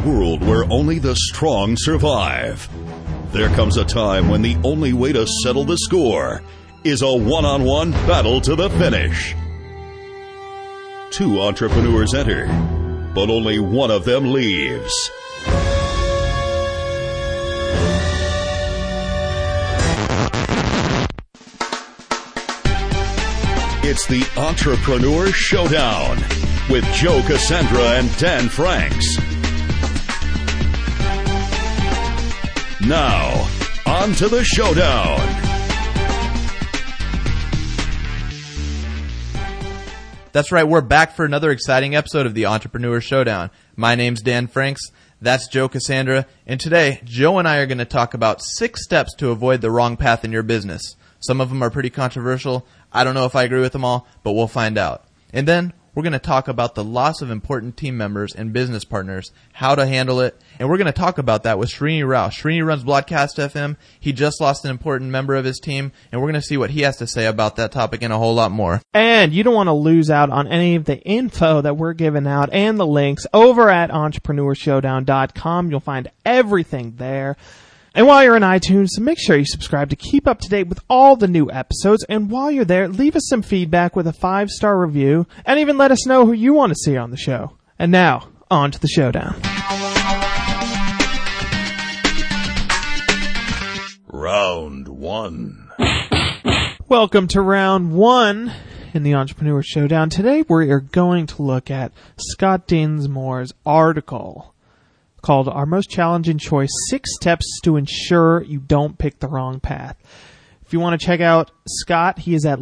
world where only the strong survive, there comes a time when the only way to settle the score is a one-on-one battle to the finish. Two entrepreneurs enter, but only one of them leaves. It's the Entrepreneur Showdown with Joe Cassandra and Dan Franks. Now, on to the showdown. That's right, we're back for another exciting episode of the Entrepreneur Showdown. My name's Dan Franks, that's Joe Cassandra, and today, Joe and I are going to talk about 6 steps to avoid the wrong path in your business. Some of them are pretty controversial. I don't know if I agree with them all, but we'll find out. And then, we're going to talk about the loss of important team members and business partners, how to handle it, and we're going to talk about that with Srini Rao. Srini runs Broadcast FM. He just lost an important member of his team, and we're going to see what he has to say about that topic and a whole lot more. And you don't want to lose out on any of the info that we're giving out and the links over at entrepreneurshowdown.com. You'll find everything there. And while you're in iTunes, make sure you subscribe to keep up to date with all the new episodes. And while you're there, leave us some feedback with a 5-star review, and even let us know who you want to see on the show. And now, on to the showdown. Round 1. Welcome to round 1 in the Entrepreneur Showdown. Today we are going to look at Scott Dinsmore's article called Our Most Challenging Choice, 6 Steps to Ensure You Don't Pick the Wrong Path. If you want to check out Scott, he is at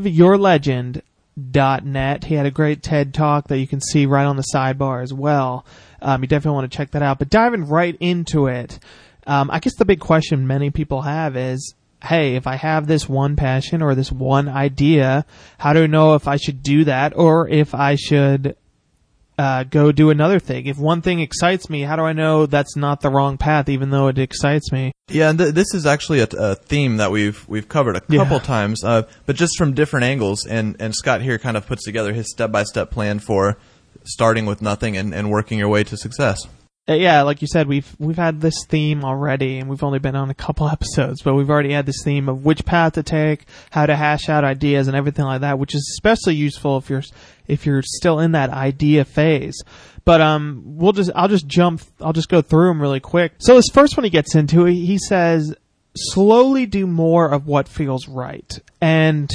liveyourlegend.net. He had a great TED Talk that you can see right on the sidebar as well. You definitely want to check that out. But diving right into it, I guess the big question many people have is, hey, if I have this one passion or this one idea, how do I know if I should do that or if I should go do another thing? If one thing excites me, how do I know that's not the wrong path, even though it excites me? Yeah, and this is actually a theme that we've covered a couple times, but just from different angles. And Scott here kind of puts together his step-by-step plan for starting with nothing and working your way to success. Yeah, like you said, we've had this theme already, and we've only been on a couple episodes, but we've already had this theme of which path to take, how to hash out ideas, and everything like that, which is especially useful if you're still in that idea phase. But I'll just go through them really quick. So this first one he gets into, he says, slowly do more of what feels right. And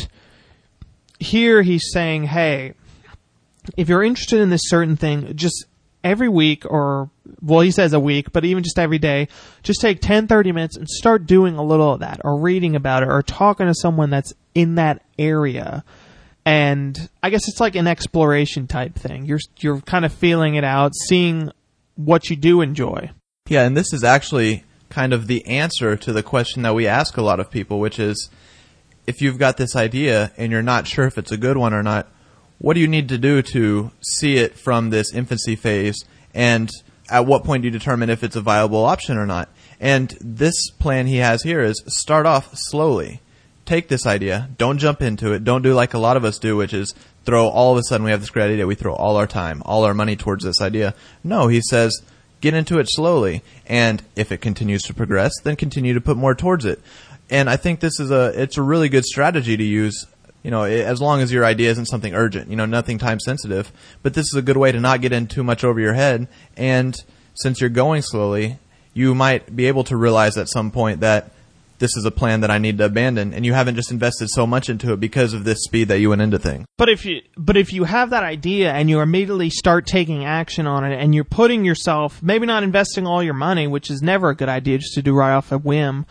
here he's saying, hey, if you're interested in this certain thing, just every week he says a week, but even just every day, just take 10-30 minutes and start doing a little of that, or reading about it, or talking to someone that's in that area. And I guess it's like an exploration type thing. You're kind of feeling it out, seeing what you do enjoy. Yeah, and this is actually kind of the answer to the question that we ask a lot of people, which is, if you've got this idea and you're not sure if it's a good one or not, what do you need to do to see it from this infancy phase, and at what point do you determine if it's a viable option or not? And this plan he has here is start off slowly. Take this idea. Don't jump into it. Don't do like a lot of us do, which is all of a sudden we have this great idea. We throw all our time, all our money towards this idea. No, he says get into it slowly. And if it continues to progress, then continue to put more towards it. And I think it's a really good strategy to use, as long as your idea isn't something urgent, nothing time sensitive. But this is a good way to not get in too much over your head. And since you're going slowly, you might be able to realize at some point that this is a plan that I need to abandon, and you haven't just invested so much into it because of this speed that you went into things. But if you have that idea and you immediately start taking action on it, and you're putting yourself, maybe not investing all your money, which is never a good idea just to do right off a whim,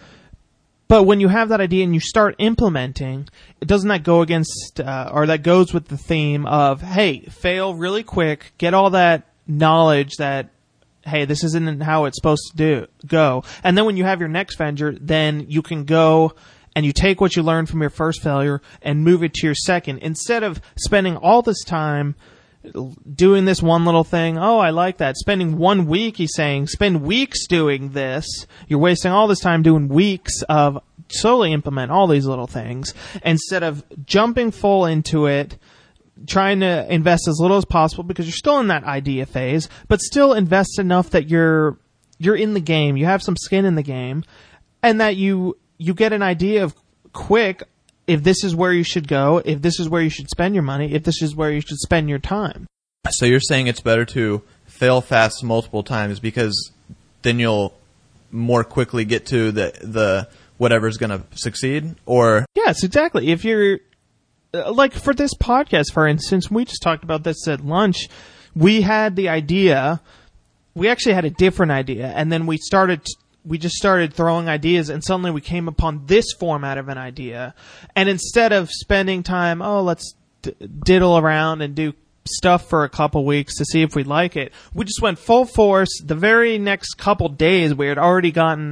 but when you have that idea and you start implementing, doesn't that go against, or that goes with the theme of, hey, fail really quick, get all that knowledge that, hey, this isn't how it's supposed to go. And then when you have your next venture, then you can go and you take what you learned from your first failure and move it to your second. Instead of spending all this time doing this one little thing, oh, I like that. Spending 1 week, he's saying, spend weeks doing this. You're wasting all this time doing weeks of slowly implement all these little things instead of jumping full into it, trying to invest as little as possible because you're still in that idea phase, but still invest enough that you're in the game, you have some skin in the game, and that you get an idea of quick if this is where you should go, if this is where you should spend your money, if this is where you should spend your time. So you're saying it's better to fail fast multiple times because then you'll more quickly get to the whatever's going to succeed? Or yes, exactly. If you're like for this podcast, for instance, we just talked about this at lunch. We had the idea. We actually had a different idea, and then we just started throwing ideas, and suddenly we came upon this format of an idea. And instead of spending time, let's diddle around and do stuff for a couple weeks to see if we like it, we just went full force. The very next couple days, we had already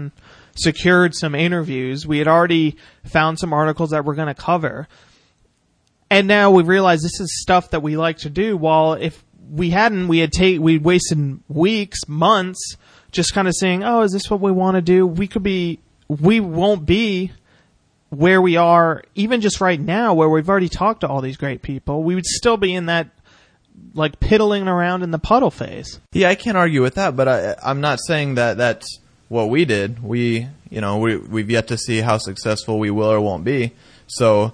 secured some interviews. We had already found some articles that we're going to cover. And now we realize this is stuff that we like to do. While if we hadn't, we'd wasted weeks, months, just kind of saying, is this what we want to do? We won't be where we are, even just right now, where we've already talked to all these great people. We would still be in that, like, piddling around in the puddle phase. Yeah, I can't argue with that, but I'm not saying that that's what we did. We've yet to see how successful we will or won't be. So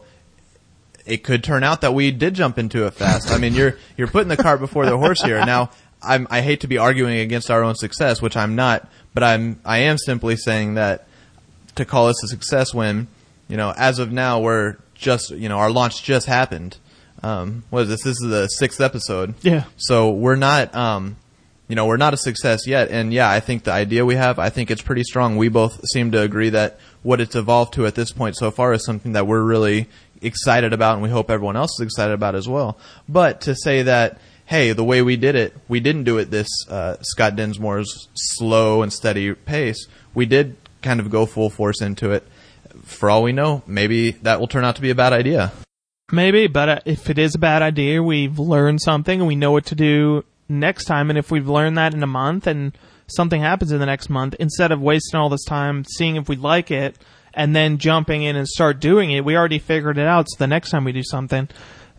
it could turn out that we did jump into it fast. I mean, you're putting the cart before the horse here. Now, I hate to be arguing against our own success, which I'm not, but I am simply saying that to call this a success when, as of now, we're just, our launch just happened. What is this? This is the 6th episode. Yeah. So we're not, we're not a success yet. And yeah, I think the idea we have, I think it's pretty strong. We both seem to agree that what it's evolved to at this point so far is something that we're really excited about, and we hope everyone else is excited about as well. But to say that, hey, the way we did it, we didn't do it this Scott Dinsmore's slow and steady pace. We did kind of go full force into it. For all we know, maybe that will turn out to be a bad idea. Maybe, but if it is a bad idea, we've learned something and we know what to do next time. And if we've learned that in a month and something happens in the next month, instead of wasting all this time seeing if we like it and then jumping in and start doing it, we already figured it out. So the next time we do something,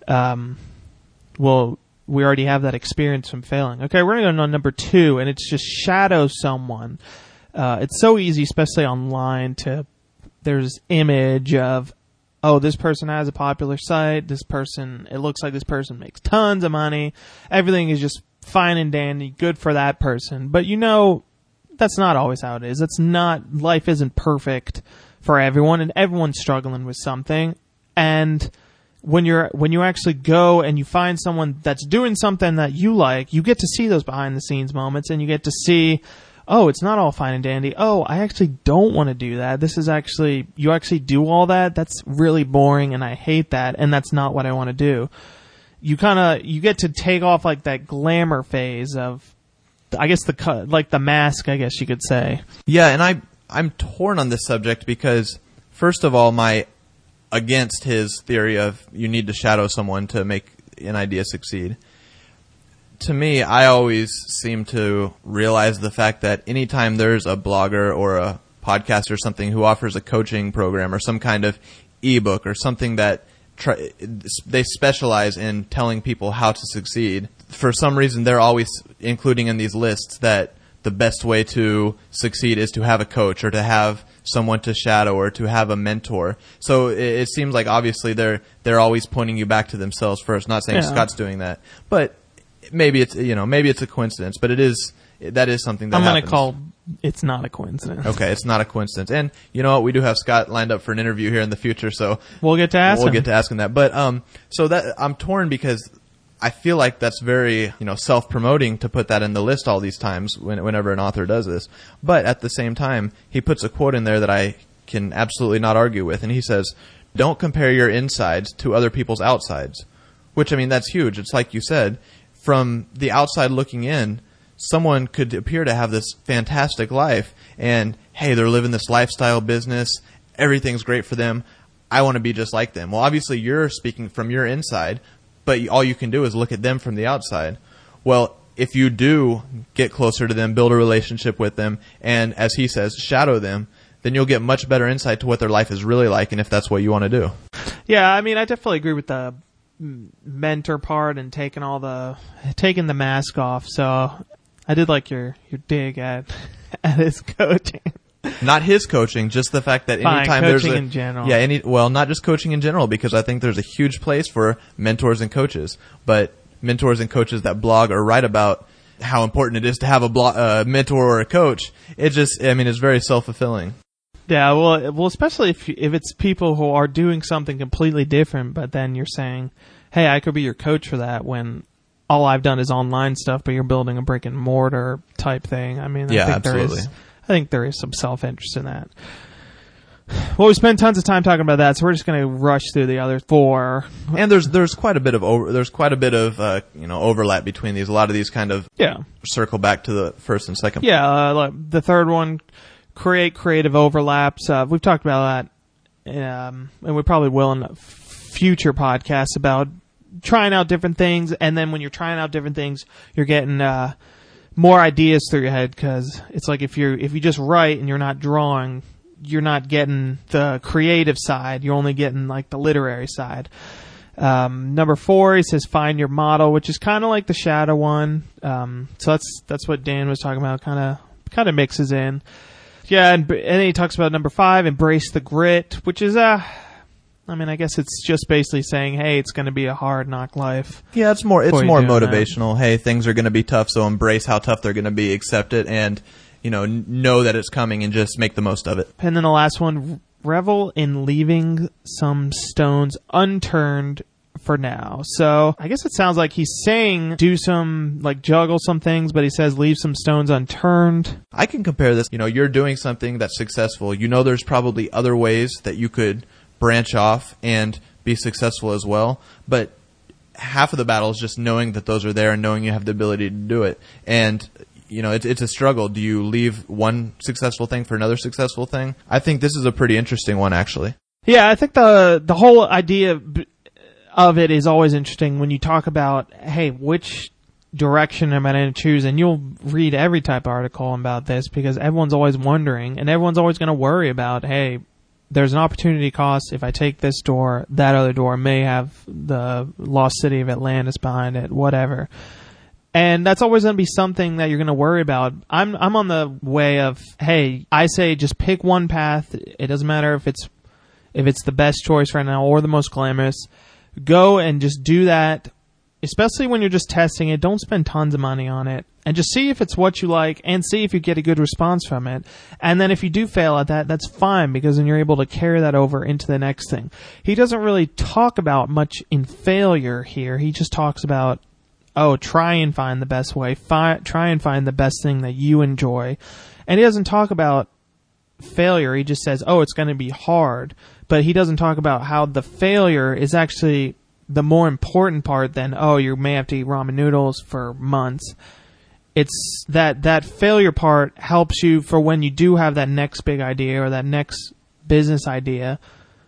we already have that experience from failing. Okay, we're going to go on number 2, and it's just shadow someone. It's so easy, especially online, there's image of, this person has a popular site, it looks like this person makes tons of money, everything is just fine and dandy, good for that person. But that's not always how it is. Life isn't perfect for everyone, and everyone's struggling with something. And when you actually go and you find someone that's doing something that you like, you get to see those behind the scenes moments, and you get to see, it's not all fine and dandy. I actually don't want to do that. You actually do all that. That's really boring, and I hate that, and that's not what I want to do. You get to take off like that glamour phase of, I guess the mask, I guess you could say. Yeah, and I'm torn on this subject because, first of all, against his theory of you need to shadow someone to make an idea succeed. To me, I always seem to realize the fact that anytime there's a blogger or a podcast or something who offers a coaching program or some kind of ebook or something that they specialize in telling people how to succeed, for some reason they're always including in these lists that the best way to succeed is to have a coach or to have someone to shadow or to have a mentor. So it seems like obviously they're always pointing you back to themselves first. Not saying Scott's doing that, but maybe it's a coincidence. But that is something that I'm happens. going to call it's not a coincidence. Okay, it's not a coincidence. And you know what? We do have Scott lined up for an interview here in the future, so we'll get to ask him that. But so that I'm torn because I feel like that's very, self-promoting to put that in the list all these times whenever an author does this. But at the same time, he puts a quote in there that I can absolutely not argue with. And he says, don't compare your insides to other people's outsides. Which, that's huge. It's like you said, from the outside looking in, someone could appear to have this fantastic life. And, hey, they're living this lifestyle business. Everything's great for them. I want to be just like them. Well, obviously, you're speaking from your inside. But all you can do is look at them from the outside. Well, if you do get closer to them, build a relationship with them, and as he says, shadow them, then you'll get much better insight to what their life is really like and if that's what you want to do. Yeah, I definitely agree with the mentor part and taking the mask off. So I did like your dig at his coaching. Not his coaching, just the fact that Fine, anytime coaching there's in general. Yeah, not just coaching in general, because I think there's a huge place for mentors and coaches, but mentors and coaches that blog or write about how important it is to have a mentor or a coach. It's very self-fulfilling. Yeah, well, especially if it's people who are doing something completely different, but then you're saying, "Hey, I could be your coach for that," when all I've done is online stuff, but you're building a brick and mortar type thing. I mean, absolutely. I think there is some self-interest in that. Well, we spent tons of time talking about that, so we're just going to rush through the other 4. And there's quite a bit of overlap between these. A lot of these kind of circle back to the first and second. Yeah, like the third one, create creative overlaps. We've talked about that, and we probably will in future podcasts about trying out different things. And then when you're trying out different things, you're getting more ideas through your head, because it's like if you just write and you're not drawing, you're not getting the creative side. You're only getting like the literary side. Number 4, he says find your model, which is kind of like the shadow one. So that's what Dan was talking about. Kind of mixes in. Yeah, and then he talks about number 5, embrace the grit, which is I guess it's just basically saying, hey, it's going to be a hard knock life. Yeah, it's more motivational. Hey, things are going to be tough, so embrace how tough they're going to be, accept it, and know that it's coming and just make the most of it. And then the last one, revel in leaving some stones unturned for now. So I guess it sounds like he's saying juggle some things, but he says leave some stones unturned. I can compare this. You're doing something that's successful. There's probably other ways that you could branch off and be successful as well, but half of the battle is just knowing that those are there and knowing you have the ability to do it. And it's a struggle. Do you leave one successful thing for another successful thing? I think this is a pretty interesting one, actually. Yeah, I think the whole idea of it is always interesting when you talk about, hey, which direction am I going to choose? And you'll read every type of article about this, because everyone's always wondering, and everyone's always going to worry about, hey, there's an opportunity cost. If I take this door, that other door may have the lost city of Atlantis behind it, whatever. And that's always going to be something that you're going to worry about. I'm on the way of, hey, I say just pick one path. It doesn't matter if it's the best choice right now or the most glamorous. Go and just do that, especially when you're just testing it. Don't spend tons of money on it. And just see if it's what you like and see if you get a good response from it. And then if you do fail at that, that's fine, because then you're able to carry that over into the next thing. He doesn't really talk about much in failure here. He just talks about, try and find the best way. Try and find the best thing that you enjoy. And he doesn't talk about failure. He just says, it's going to be hard. But he doesn't talk about how the failure is actually the more important part than, you may have to eat ramen noodles for months. It's that failure part helps you for when you do have that next big idea or that next business idea,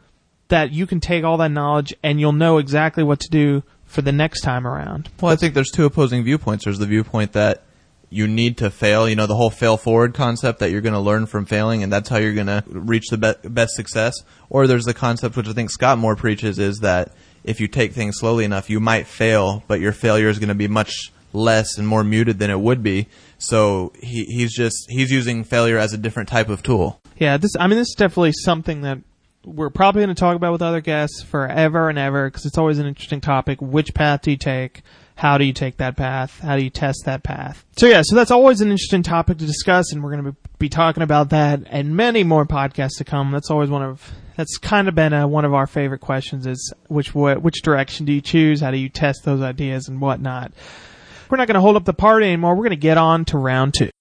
that you can take all that knowledge and you'll know exactly what to do for the next time around. Well, I think there's 2 opposing viewpoints. There's the viewpoint that you need to fail, the whole fail forward concept, that you're going to learn from failing and that's how you're going to reach the best success. Or there's the concept, which I think Scott more preaches, is that if you take things slowly enough, you might fail, but your failure is going to be much less and more muted than it would be. So he's using failure as a different type of tool. Yeah, this is definitely something that we're probably going to talk about with other guests forever and ever, because it's always an interesting topic. Which path do you take? How do you take that path? How do you test that path? So that's always an interesting topic to discuss, and we're going to be talking about that and many more podcasts to come. That's always that's kind of been one of our favorite questions, is which direction do you choose? How do you test those ideas and whatnot? We're not going to hold up the party anymore. We're going to get on to round 2.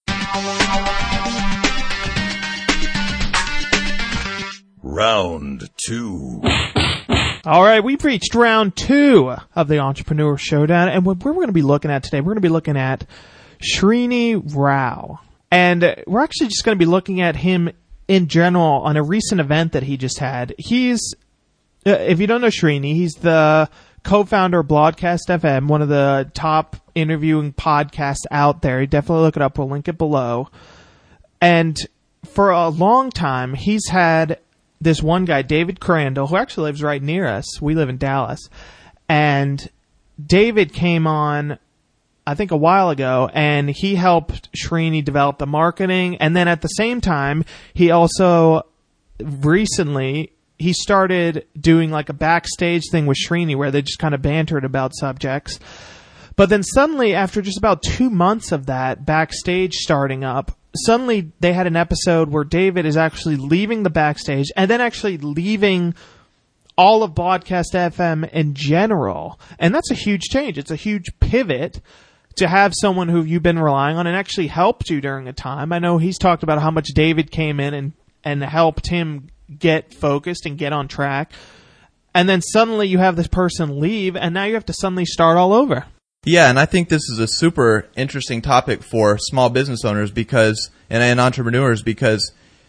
Round 2. All right, we've reached round 2 of the Entrepreneur Showdown, and what we're going to be looking at today, we're going to be looking at Srini Rao. And we're actually just going to be looking at him in general on a recent event that he just had. He's, if you don't know Srini, he's the co-founder of Broadcast FM, one of the top interviewing podcasts out there. You definitely look it up. We'll link it below. And for a long time, he's had this one guy, David Crandall, who actually lives right near us. We live in Dallas. and David came on, I think a while ago, and he helped Srini develop the marketing. And then at the same time, he also recently, he started doing like a backstage thing with Srini where they just kind of bantered about subjects. But then suddenly, after just about 2 months of that backstage starting up, suddenly they had an episode where David is actually leaving the backstage and then actually leaving all of Broadcast FM in general. And that's a huge change. It's a huge pivot to have someone who you've been relying on and actually helped you during a time. I know he's talked about how much David came in and helped him get focused and get on track. And then suddenly you have this person leave, and now you have to suddenly start all over. Yeah, and I think this is a super interesting topic for small business owners and entrepreneurs because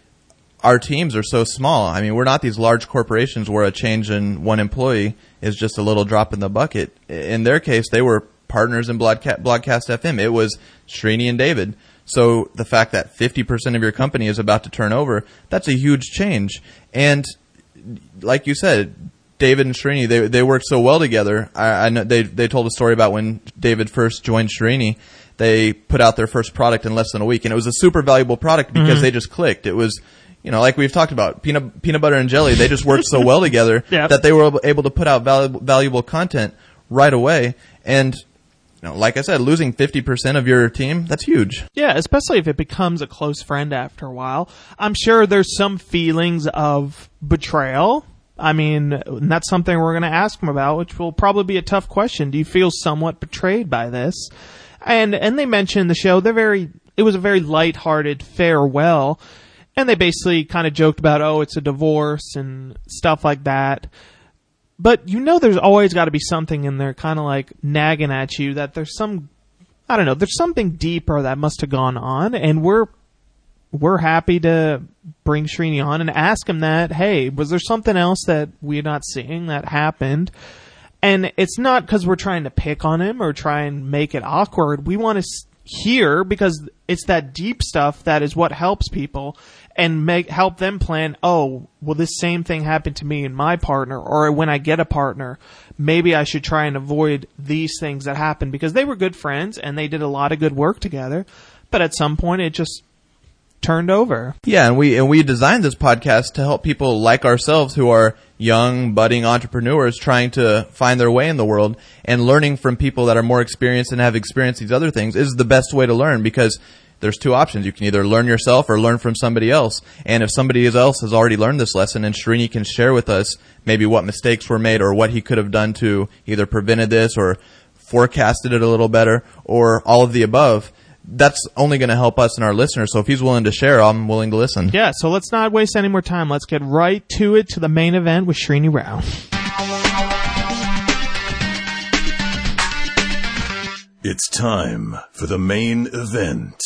our teams are so small. I mean, we're not these large corporations where a change in one employee is just a little drop in the bucket. In their case, they were partners in Broadcast FM. It was Srini and David. So the fact that 50% of your company is about to turn over, that's a huge change. And like you said, David and Srini, they worked so well together. I know they told a story about when David first joined Srini. They put out their first product in less than a week, and it was a super valuable product because they just clicked. It was, like we've talked about, peanut butter and jelly. They just worked so well together that they were able to put out valuable content right away. And like I said, losing 50% of your team, that's huge. Yeah, especially if it becomes a close friend after a while. I'm sure there's some feelings of betrayal. I mean, that's something we're going to ask him about, which will probably be a tough question. Do you feel somewhat betrayed by this? And they mentioned in the show, it was a very lighthearted farewell. And they basically kind of joked about, it's a divorce and stuff like that. But there's always got to be something in there kind of like nagging at you that there's there's something deeper that must have gone on. And we're happy to bring Srini on and ask him that, hey, was there something else that we're not seeing that happened? And it's not because we're trying to pick on him or try and make it awkward. We want to hear because it's that deep stuff that is what helps people and help them plan, will this same thing happen to me and my partner? Or when I get a partner, maybe I should try and avoid these things that happen because they were good friends and they did a lot of good work together. But at some point it just turned over. Yeah, and we designed this podcast to help people like ourselves who are young, budding entrepreneurs trying to find their way in the world, and learning from people that are more experienced and have experienced these other things is the best way to learn because there's two options. You can either learn yourself or learn from somebody else. And if somebody else has already learned this lesson and Srini can share with us maybe what mistakes were made or what he could have done to either prevented this or forecasted it a little better or all of the above, that's only going to help us and our listeners. So if he's willing to share, I'm willing to listen. Yeah, so let's not waste any more time. Let's get right to the main event with Srini Rao. It's time for the main event.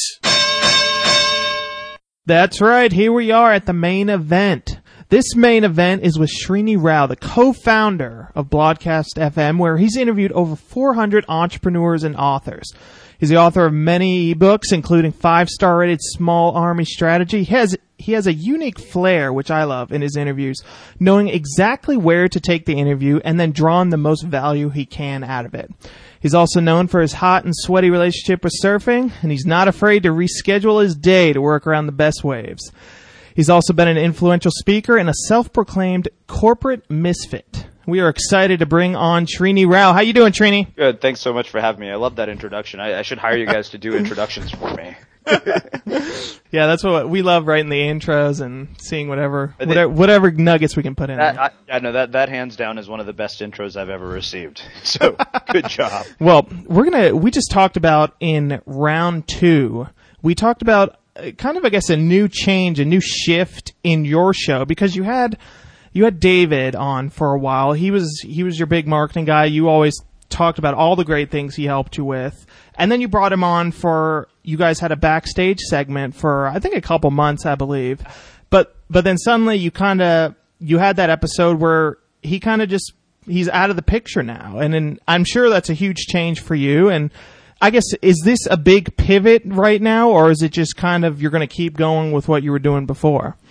That's right. Here we are at the main event. This main event is with Srini Rao, the co-founder of Broadcast FM, where he's interviewed over 400 entrepreneurs and authors. He's the author of many ebooks, including 5-star rated Small Army Strategy. He has a unique flair, which I love, in his interviews, knowing exactly where to take the interview and then drawing the most value he can out of it. He's also known for his hot and sweaty relationship with surfing, and he's not afraid to reschedule his day to work around the best waves. He's also been an influential speaker and a self-proclaimed corporate misfit. We are excited to bring on Srini Rao. How you doing, Srini? Good. Thanks so much for having me. I love that introduction. I should hire you guys to do introductions for me. Yeah, that's what we love, writing the intros and seeing whatever nuggets we can put in there. That hands down is one of the best intros I've ever received. So, good job. Well, we just talked about in round 2, we talked about kind of, I guess, a new change, a new shift in your show because you had David on for a while. He was your big marketing guy. You always talked about all the great things he helped you with. And then you brought him on you guys had a backstage segment for, I think, a couple months, I believe. But then suddenly you had that episode where he's out of the picture now. And then I'm sure that's a huge change for you. And I guess, is this a big pivot right now, or is it just kind of you're going to keep going with what you were doing before?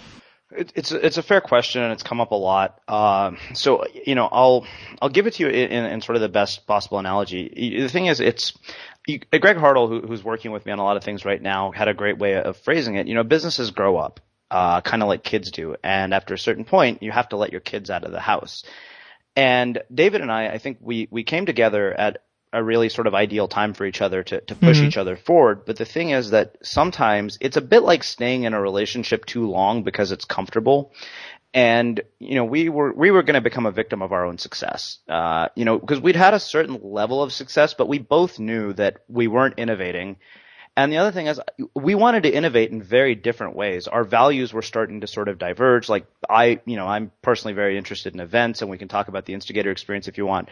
It's a fair question, and it's come up a lot. So I'll give it to you in sort of the best possible analogy. The thing is, Greg Hartle, who's working with me on a lot of things right now, had a great way of phrasing it. Businesses grow up, kind of like kids do, and after a certain point, you have to let your kids out of the house. And David and I think we came together at a really sort of ideal time for each other to push each other forward. But the thing is that sometimes it's a bit like staying in a relationship too long because it's comfortable. And, we were going to become a victim of our own success, because we'd had a certain level of success, but we both knew that we weren't innovating. And the other thing is we wanted to innovate in very different ways. Our values were starting to sort of diverge. Like I'm personally very interested in events, and we can talk about the Instigator experience if you want.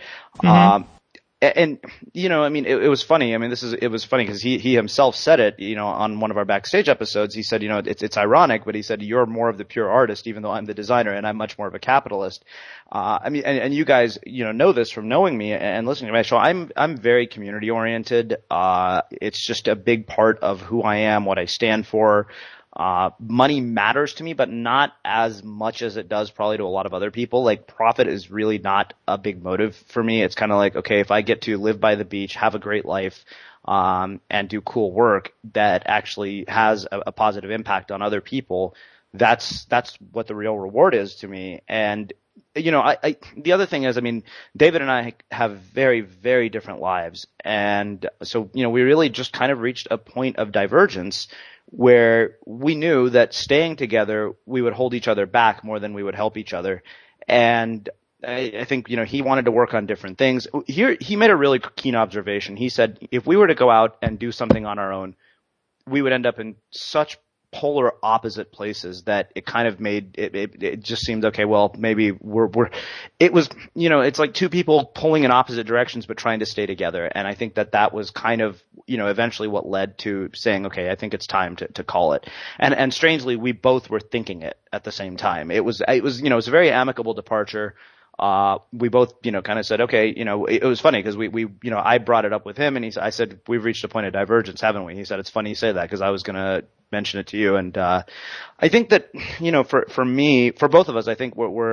And it was funny. I mean, it was funny because he himself said it, on one of our backstage episodes. He said, it's ironic, but he said, you're more of the pure artist, even though I'm the designer and I'm much more of a capitalist. And you guys, know this from knowing me and listening to my show. I'm very community oriented. It's just a big part of who I am, what I stand for. Money matters to me, but not as much as it does probably to a lot of other people. Like, profit is really not a big motive for me. It's kind of like, okay, if I get to live by the beach, have a great life, and do cool work that actually has a positive impact on other people, that's what the real reward is to me. And the other thing is, David and I have very, very different lives. And so, we really just kind of reached a point of divergence where we knew that staying together, we would hold each other back more than we would help each other. And I think, he wanted to work on different things. Here, he made a really keen observation. He said, if we were to go out and do something on our own, we would end up in such polar opposite places that it kind of made it just seemed okay, well, maybe it was, it's like two people pulling in opposite directions but trying to stay together. And I think that was kind of, eventually what led to saying, okay, I think it's time to call it. And strangely, we both were thinking it at the same time. It was a very amicable departure. We both, kind of said, okay, it was funny because we, I brought it up with him, and I said, we've reached a point of divergence, haven't we? He said, it's funny you say that because I was going to mention it to you. And, I think that, for me, for both of us, I think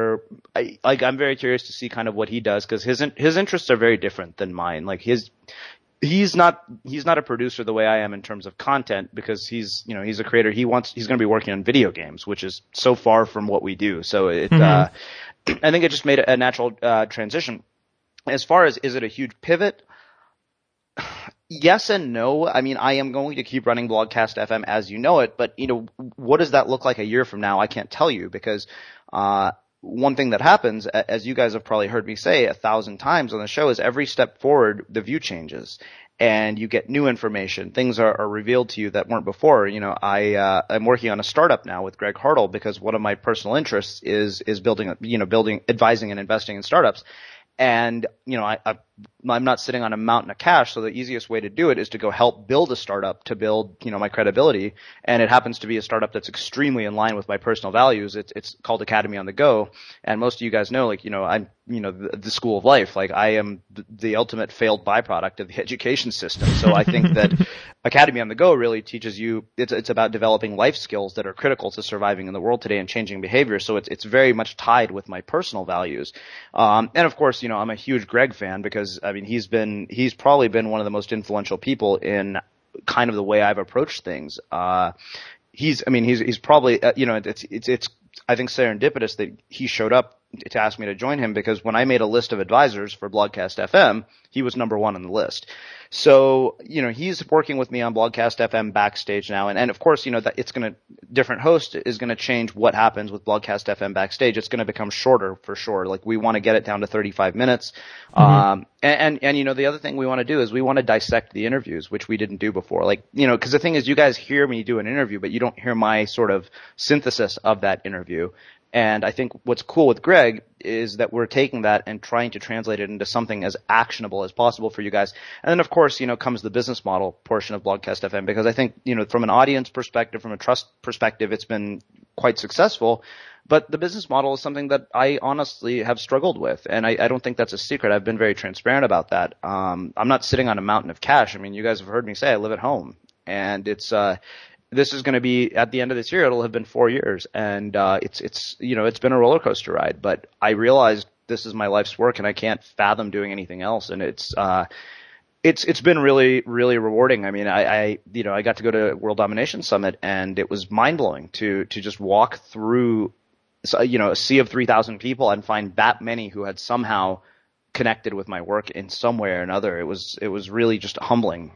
I'm very curious to see kind of what he does because his interests are very different than mine. Like he's not a producer the way I am in terms of content because he's a creator. He's going to be working on video games, which is so far from what we do. So I think it just made a natural transition. As far as, is it a huge pivot? Yes and no. I am going to keep running Blogcast FM as you know it, but what does that look like a year from now? I can't tell you because one thing that happens, as you guys have probably heard me say 1,000 times on the show, is every step forward, the view changes. And you get new information. Things are revealed to you that weren't before. I'm working on a startup now with Greg Hartle because one of my personal interests is building, advising and investing in startups. And, I'm not sitting on a mountain of cash, so the easiest way to do it is to go help build a startup to build, my credibility. And it happens to be a startup that's extremely in line with my personal values. It's called Academy on the Go. And most of you guys know, I'm, the school of life. Like, I am the ultimate failed byproduct of the education system. So I think that Academy on the Go really teaches you, it's about developing life skills that are critical to surviving in the world today and changing behavior. So it's very much tied with my personal values. And of course, I'm a huge Greg fan because, he's probably been one of the most influential people in kind of the way I've approached things. He's probably, it's I think serendipitous that he showed up to ask me to join him because when I made a list of advisors for Blogcast FM, he was number one on the list. So, he's working with me on Blogcast FM backstage now. And of course, that different host is going to change what happens with Blogcast FM backstage. It's going to become shorter for sure. Like, we want to get it down to 35 minutes. And the other thing we want to do is we want to dissect the interviews, which we didn't do before. Like, cause the thing is you guys hear me do an interview, but you don't hear my sort of synthesis of that interview. And I think what's cool with Greg is that we're taking that and trying to translate it into something as actionable as possible for you guys. And then, of course, comes the business model portion of Blogcast FM because I think, from an audience perspective, from a trust perspective, it's been quite successful. But the business model is something that I honestly have struggled with. And I don't think that's a secret. I've been very transparent about that. I'm not sitting on a mountain of cash. You guys have heard me say I live at home. And it's this is going to be, at the end of this year, it'll have been 4 years, and it's been a roller coaster ride. But I realized this is my life's work, and I can't fathom doing anything else. And it's been really, really rewarding. I mean, I got to go to World Domination Summit, and it was mind blowing to just walk through, a sea of 3,000 people and find that many who had somehow connected with my work in some way or another. It was really just humbling.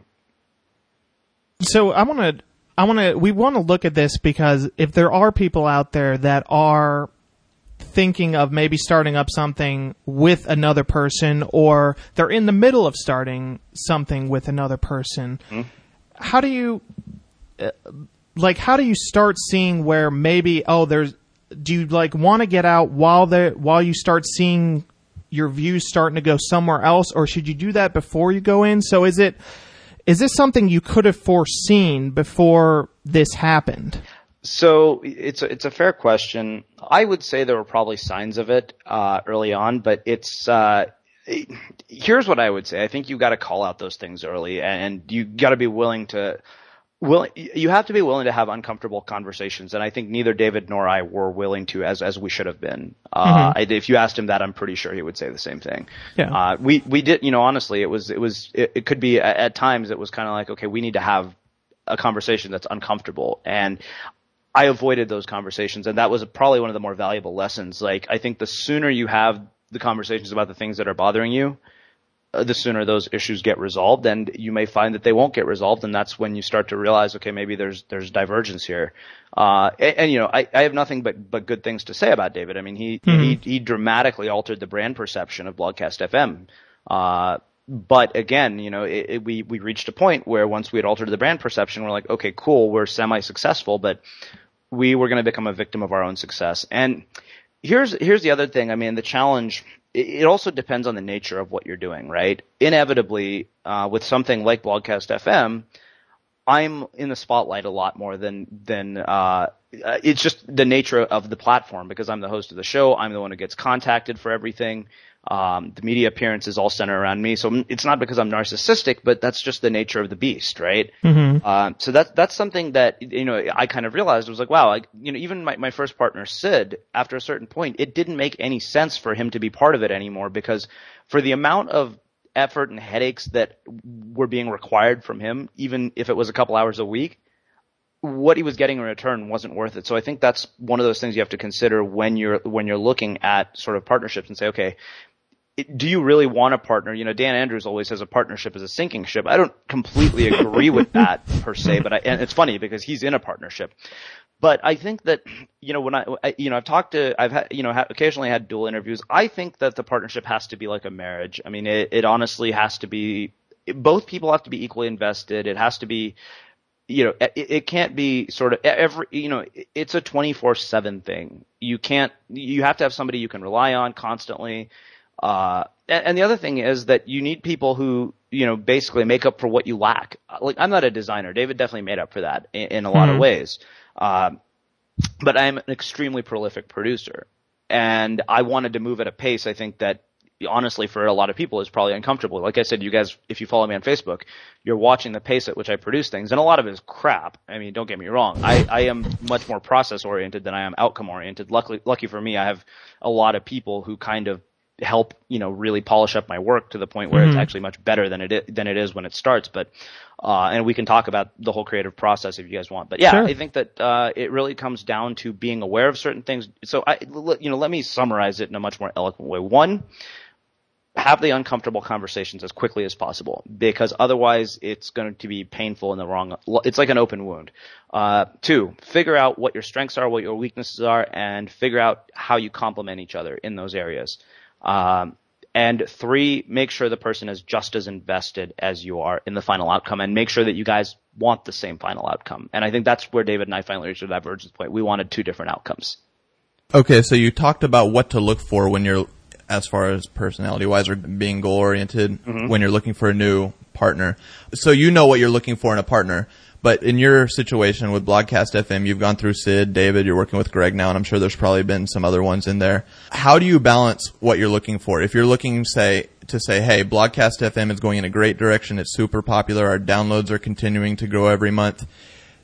So we want to look at this, because if there are people out there that are thinking of maybe starting up something with another person, or they're in the middle of starting something with another person, how do you start seeing where maybe, do you want to get out while you start seeing your views starting to go somewhere else, or should you do that before you go in? So is this something you could have foreseen before this happened? So it's a fair question. I would say there were probably signs of it early on, but here's what I would say. I think you got to call out those things early, and you got to be you have to be willing to have uncomfortable conversations, and I think neither David nor I were willing to, as we should have been. If you asked him that, I'm pretty sure he would say the same thing. Yeah. We did, honestly, it could be at times it was kind of like, okay, we need to have a conversation that's uncomfortable, and I avoided those conversations, and that was probably one of the more valuable lessons. Like, I think the sooner you have the conversations about the things that are bothering you, the sooner those issues get resolved, and you may find that they won't get resolved, and that's when you start to realize, okay, maybe there's divergence here. I have nothing but good things to say about David. I mean, he dramatically altered the brand perception of Blogcast FM. But again, we reached a point where once we had altered the brand perception, we're like, okay, cool, we're semi-successful, but we were going to become a victim of our own success. And here's the other thing. I mean, the challenge, it also depends on the nature of what you're doing, right? Inevitably, with something like Blogcast FM, I'm in the spotlight a lot more than it's just the nature of the platform, because I'm the host of the show. I'm the one who gets contacted for everything. The media appearances all center around me. So it's not because I'm narcissistic, but that's just the nature of the beast, right? So that's something that, I kind of realized. I was like, wow, even my first partner, Sid, after a certain point, it didn't make any sense for him to be part of it anymore, because for the amount of effort and headaches that were being required from him, even if it was a couple hours a week, what he was getting in return wasn't worth it. So I think that's one of those things you have to consider when you're looking at sort of partnerships, and say, okay, do you really want a partner? Dan Andrews always says a partnership is a sinking ship. I don't completely agree with that per se, but and it's funny because he's in a partnership. But I think that, when I've occasionally had dual interviews. I think that the partnership has to be like a marriage. I mean, it honestly has to be, both people have to be equally invested. It has to be, it can't be sort of it's a 24/7 thing. You have to have somebody you can rely on constantly. And the other thing is that you need people who, basically make up for what you lack. Like, I'm not a designer. David definitely made up for that in a lot of ways. But I'm an extremely prolific producer, and I wanted to move at a pace I think that honestly for a lot of people is probably uncomfortable. Like I said, you guys, if you follow me on Facebook, you're watching the pace at which I produce things, and a lot of it is crap. I mean, don't get me wrong. I am much more process oriented than I am outcome oriented. Lucky for me, I have a lot of people who kind of help, really polish up my work to the point where it's actually much better than it is when it starts. But, and we can talk about the whole creative process if you guys want. But yeah, sure. I think that, it really comes down to being aware of certain things. So let me summarize it in a much more eloquent way. One, have the uncomfortable conversations as quickly as possible, because otherwise it's going to be painful in the wrong. It's like an open wound. 2, figure out what your strengths are, what your weaknesses are, and figure out how you complement each other in those areas. And 3, make sure the person is just as invested as you are in the final outcome, and make sure that you guys want the same final outcome. And I think that's where David and I finally reached a divergence point. We wanted 2 different outcomes. Okay, so you talked about what to look for when you're, as far as personality-wise or being goal-oriented, when you're looking for a new partner. So you know what you're looking for in a partner. But in your situation with Blogcast FM, you've gone through Sid, David, you're working with Greg now, and I'm sure there's probably been some other ones in there. How do you balance what you're looking for? If you're looking, to say, hey, Blogcast FM is going in a great direction, it's super popular, our downloads are continuing to grow every month.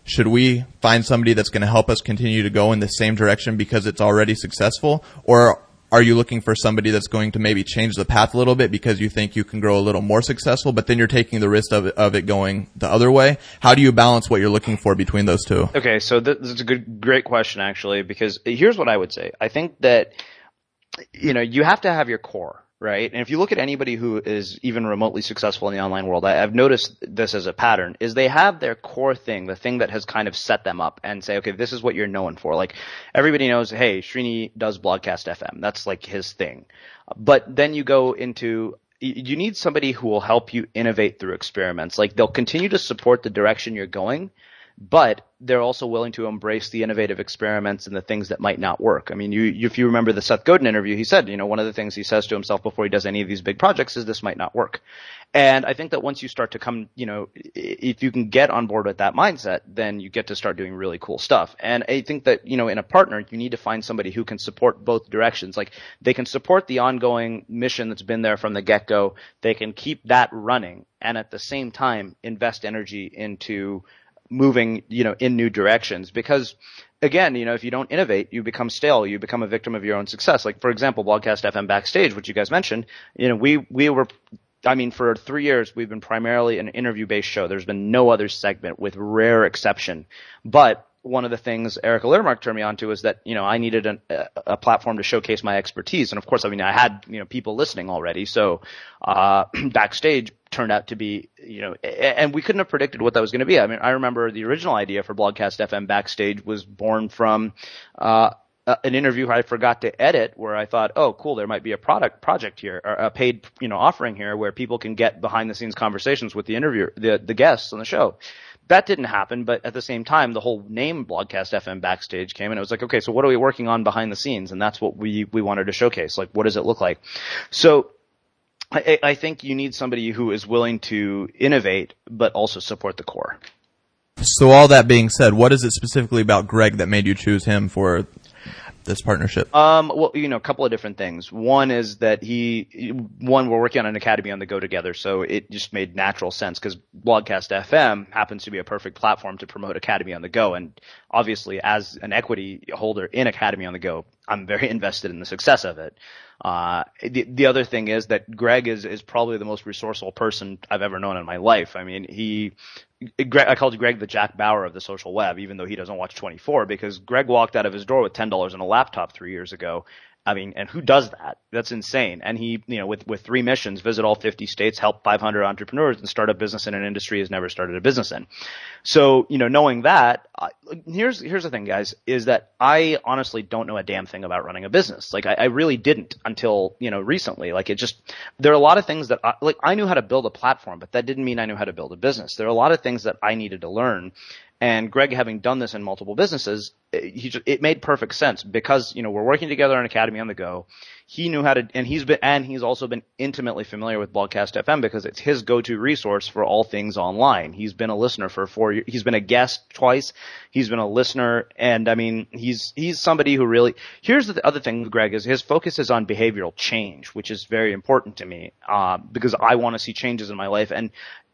should we find somebody that's going to help us continue to go in the same direction because it's already successful? Or are you looking for somebody that's going to maybe change the path a little bit because you think you can grow a little more successful, but then you're taking the risk of it going the other way? How do you balance what you're looking for between those two? Okay, so this is a great question, actually, because here's what I would say. I think that, you have to have your core. Right. And if you look at anybody who is even remotely successful in the online world, I've noticed this as a pattern, is they have their core thing, the thing that has kind of set them up, and say, okay, this is what you're known for. Like, everybody knows, hey, Srini does Blogcast FM. That's like his thing. But then you go into, you need somebody who will help you innovate through experiments. Like, they'll continue to support the direction you're going, but they're also willing to embrace the innovative experiments and the things that might not work. I mean, if you remember the Seth Godin interview, he said, one of the things he says to himself before he does any of these big projects is this might not work. And I think that once you start to come, if you can get on board with that mindset, then you get to start doing really cool stuff. And I think that, in a partner, you need to find somebody who can support both directions. Like, they can support the ongoing mission that's been there from the get-go. They can keep that running and at the same time invest energy into moving, in new directions. Because again, if you don't innovate, you become stale. You become a victim of your own success. Like, for example, Blogcast FM Backstage, which you guys mentioned, we were, for 3 years, we've been primarily an interview-based show. There's been no other segment with rare exception. But one of the things Erica Littermark turned me on to is that, I needed a platform to showcase my expertise. And of course, I had, people listening already. So, Backstage turned out to be, and we couldn't have predicted what that was going to be. I mean, I remember the original idea for Blogcast FM Backstage was born from, an interview I forgot to edit where I thought, oh, cool, there might be a project here, or a paid, offering here where people can get behind the scenes conversations with the interviewer, the guests on the show. That didn't happen, but at the same time, the whole name Blogcast FM Backstage came, and it was like, okay, so what are we working on behind the scenes? And that's what we wanted to showcase. Like, what does it look like? So I think you need somebody who is willing to innovate, but also support the core. So all that being said, what is it specifically about Greg that made you choose him for this partnership? Well, a couple of different things. One is that we're working on an Academy on the Go together, so it just made natural sense because Blogcast FM happens to be a perfect platform to promote Academy on the Go. And obviously, as an equity holder in Academy on the Go, I'm very invested in the success of it. The other thing is that Greg is probably the most resourceful person I've ever known in my life. I mean, I called Greg the Jack Bauer of the social web, even though he doesn't watch 24, because Greg walked out of his door with $10 and a laptop 3 years ago. I mean, and who does that? That's insane. And he, with 3 missions, visit all 50 states, help 500 entrepreneurs, and start a business in an industry he's never started a business in. So, knowing that, here's the thing, guys, is that I honestly don't know a damn thing about running a business. Like, I really didn't until, recently. Like, there are a lot of things that I knew how to build a platform, but that didn't mean I knew how to build a business. There are a lot of things that I needed to learn. And Greg, having done this in multiple businesses, it made perfect sense because, we're working together on Academy on the Go. He knew how to, and he's also been intimately familiar with Blogcast FM because it's his go-to resource for all things online. He's been a listener for 4 years. He's been a guest twice. He's been a listener. And I mean, he's somebody who really, here's the other thing with Greg is his focus is on behavioral change, which is very important to me, because I want to see changes in my life. And,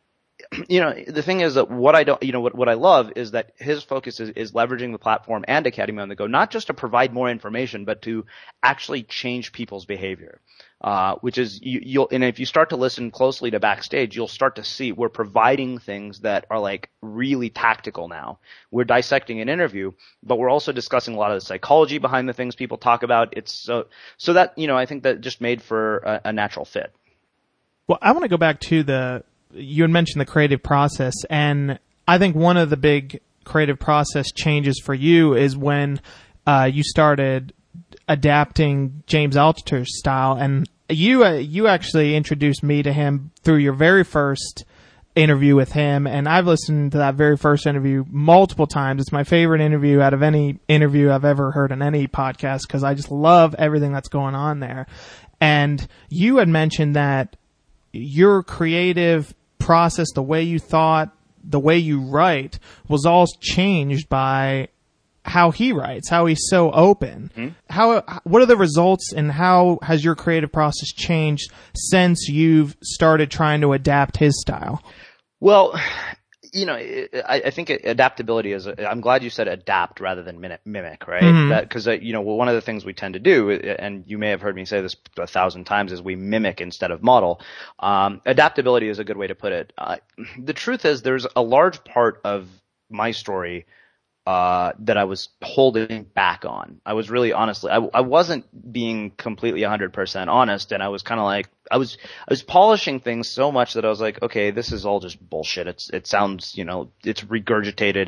the thing is that what I love is that his focus is leveraging the platform and Academy on the Go, not just to provide more information, but to actually change people's behavior. Which is, and if you start to listen closely to Backstage, you'll start to see we're providing things that are like really tactical now. We're dissecting an interview, but we're also discussing a lot of the psychology behind the things people talk about. It's so that, I think that just made for a natural fit. Well, I want to go back to you had mentioned the creative process, and I think one of the big creative process changes for you is when you started adapting James Altucher's style, and you actually introduced me to him through your very first interview with him, and I've listened to that very first interview multiple times. It's my favorite interview out of any interview I've ever heard in any podcast because I just love everything that's going on there. And you had mentioned that your creative process, the way you thought, the way you write, was all changed by how he writes, how he's so open. Mm-hmm. What are the results, and how has your creative process changed since you've started trying to adapt his style? Well, I think adaptability I'm glad you said adapt rather than mimic, right? Mm-hmm. Because, one of the things we tend to do, and you may have heard me say this 1,000 times, is we mimic instead of model. Adaptability is a good way to put it. The truth is there's a large part of my story that I was holding back on. I was really honestly, I wasn't being completely 100% honest, and I was kind of like, I was polishing things so much that I was like, okay, this is all just bullshit. It sounds, it's regurgitated.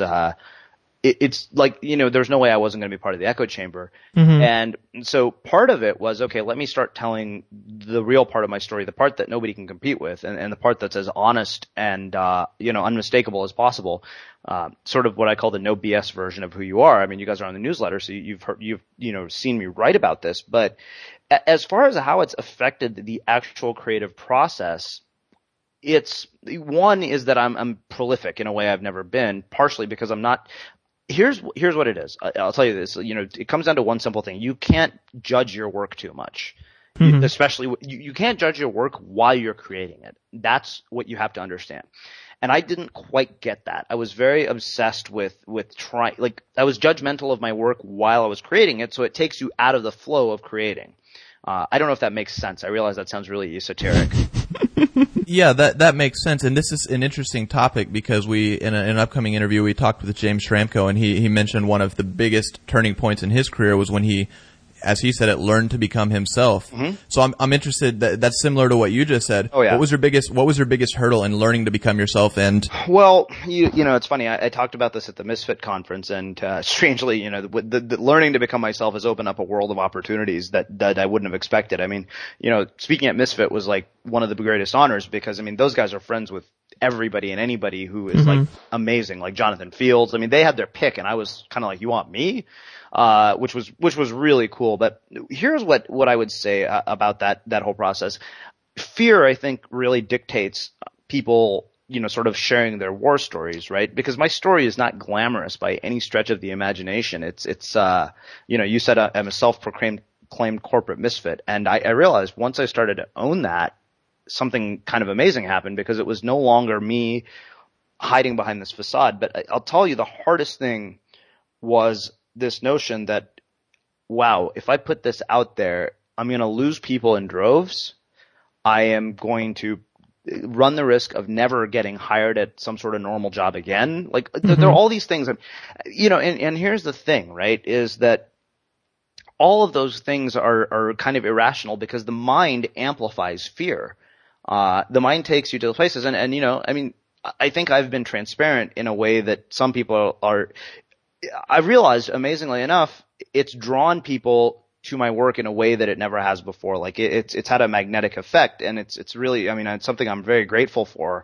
It's like, there's no way I wasn't going to be part of the echo chamber. Mm-hmm. And so part of it was, okay, let me start telling the real part of my story, the part that nobody can compete with, and the part that's as honest and, unmistakable as possible. Sort of what I call the no BS version of who you are. I mean, you guys are on the newsletter, so you've seen me write about this, but as far as how it's affected the actual creative process, one is that I'm prolific in a way I've never been, partially because I'm not. Here's what it is. I'll tell you this. It comes down to one simple thing. You can't judge your work too much. Mm-hmm. Especially, you can't judge your work while you're creating it. That's what you have to understand. And I didn't quite get that. I was very obsessed with trying, I was judgmental of my work while I was creating it, so it takes you out of the flow of creating. I don't know if that makes sense. I realize that sounds really esoteric. Yeah, that makes sense. And this is an interesting topic because in an upcoming interview, we talked with James Schramko, and he mentioned one of the biggest turning points in his career was when he, as he said it, learned to become himself. Mm-hmm. So I'm interested. That's similar to what you just said. Oh yeah. What was your biggest hurdle in learning to become yourself? And well, it's funny. I talked about this at the Misfit conference, and strangely, the learning to become myself has opened up a world of opportunities that I wouldn't have expected. I mean, speaking at Misfit was like one of the greatest honors because those guys are friends with everybody and anybody who is like amazing, like Jonathan Fields. I mean, they had their pick, and I was kind of like, you want me? Which was really cool. But here's what I would say about that whole process. Fear, I think, really dictates people, sort of sharing their war stories, right? Because my story is not glamorous by any stretch of the imagination. It's you said I'm a self-proclaimed corporate misfit, and I realized once I started to own that, something kind of amazing happened because it was no longer me hiding behind this facade. But I'll tell you, the hardest thing was this notion that, wow, if I put this out there, I'm going to lose people in droves. I am going to run the risk of never getting hired at some sort of normal job again. Like, there are all these things. And here's the thing, right, is that all of those things are kind of irrational because the mind amplifies fear. The mind takes you to places. And I think I've been transparent in a way that some people are. I realized, amazingly enough, it's drawn people to my work in a way that it never has before. Like it's had a magnetic effect, and it's really, it's something I'm very grateful for.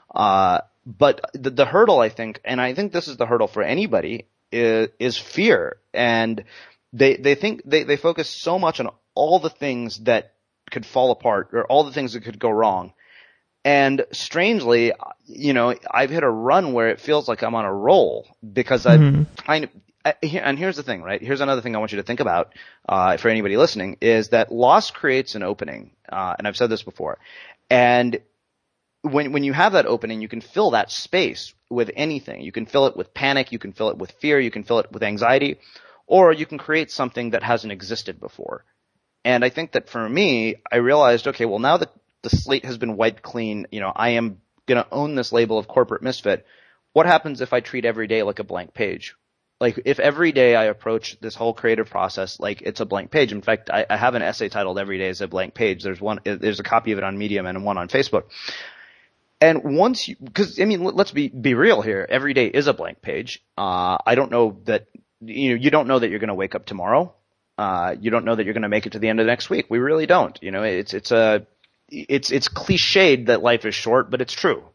But the hurdle, I think, and I think this is the hurdle for anybody, is fear. And they focus so much on all the things that could fall apart or all the things that could go wrong. And strangely, I've hit a run where it feels like I'm on a roll because I've kind of, and here's the thing, right? Here's another thing I want you to think about, for anybody listening, is that loss creates an opening. And I've said this before. And when you have that opening, you can fill that space with anything. You can fill it with panic. You can fill it with fear. You can fill it with anxiety, or you can create something that hasn't existed before. And I think that for me, I realized, okay, well, now that the slate has been wiped clean, I am going to own this label of corporate misfit. What happens if I treat every day like a blank page? Like if every day I approach this whole creative process like it's a blank page. In fact, I have an essay titled "Every Day is a Blank Page." There's a copy of it on Medium and one on Facebook. And because let's be real here. Every day is a blank page. I don't know that, you don't know that you're going to wake up tomorrow. You don't know that you're going to make it to the end of the next week. We really don't. It's cliched that life is short, but it's true.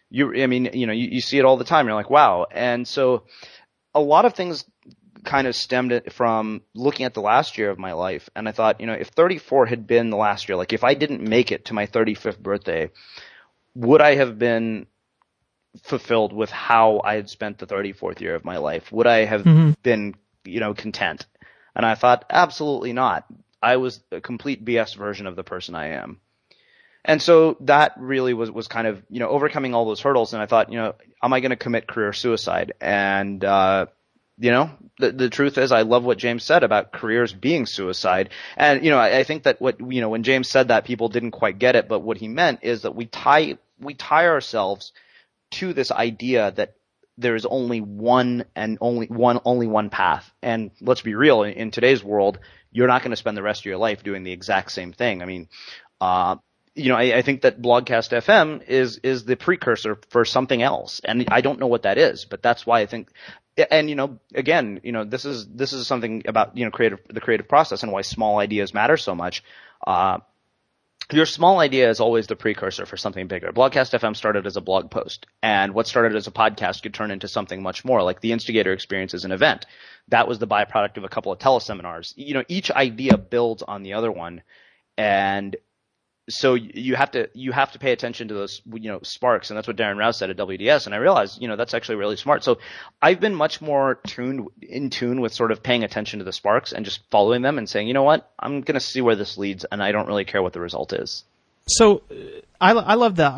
You see it all the time. You're like, wow. And so a lot of things kind of stemmed from looking at the last year of my life. And I thought, if 34 had been the last year, like if I didn't make it to my 35th birthday, would I have been fulfilled with how I had spent the 34th year of my life? Would I have been, content? And I thought, absolutely not. I was a complete BS version of the person I am. And so that really was kind of, overcoming all those hurdles. And I thought, am I going to commit career suicide? And, the truth is I love what James said about careers being suicide. And, I think that when James said that, people didn't quite get it, but what he meant is that we tie ourselves to this idea that there is only one path. And let's be real, in today's world, you're not going to spend the rest of your life doing the exact same thing. I mean, I think that Blogcast FM is the precursor for something else. And I don't know what that is, but that's why I think, and again, this is something about, the creative process and why small ideas matter so much. Your small idea is always the precursor for something bigger. Blogcast FM started as a blog post, and what started as a podcast could turn into something much more, like the Instigator Experience is an event. That was the byproduct of a couple of teleseminars. Each idea builds on the other one, and so you have to pay attention to those, sparks, and that's what Darren Rouse said at WDS, and I realized, that's actually really smart. So I've been much more in tune with sort of paying attention to the sparks and just following them and saying, you know what, I'm going to see where this leads, and I don't really care what the result is. So I love the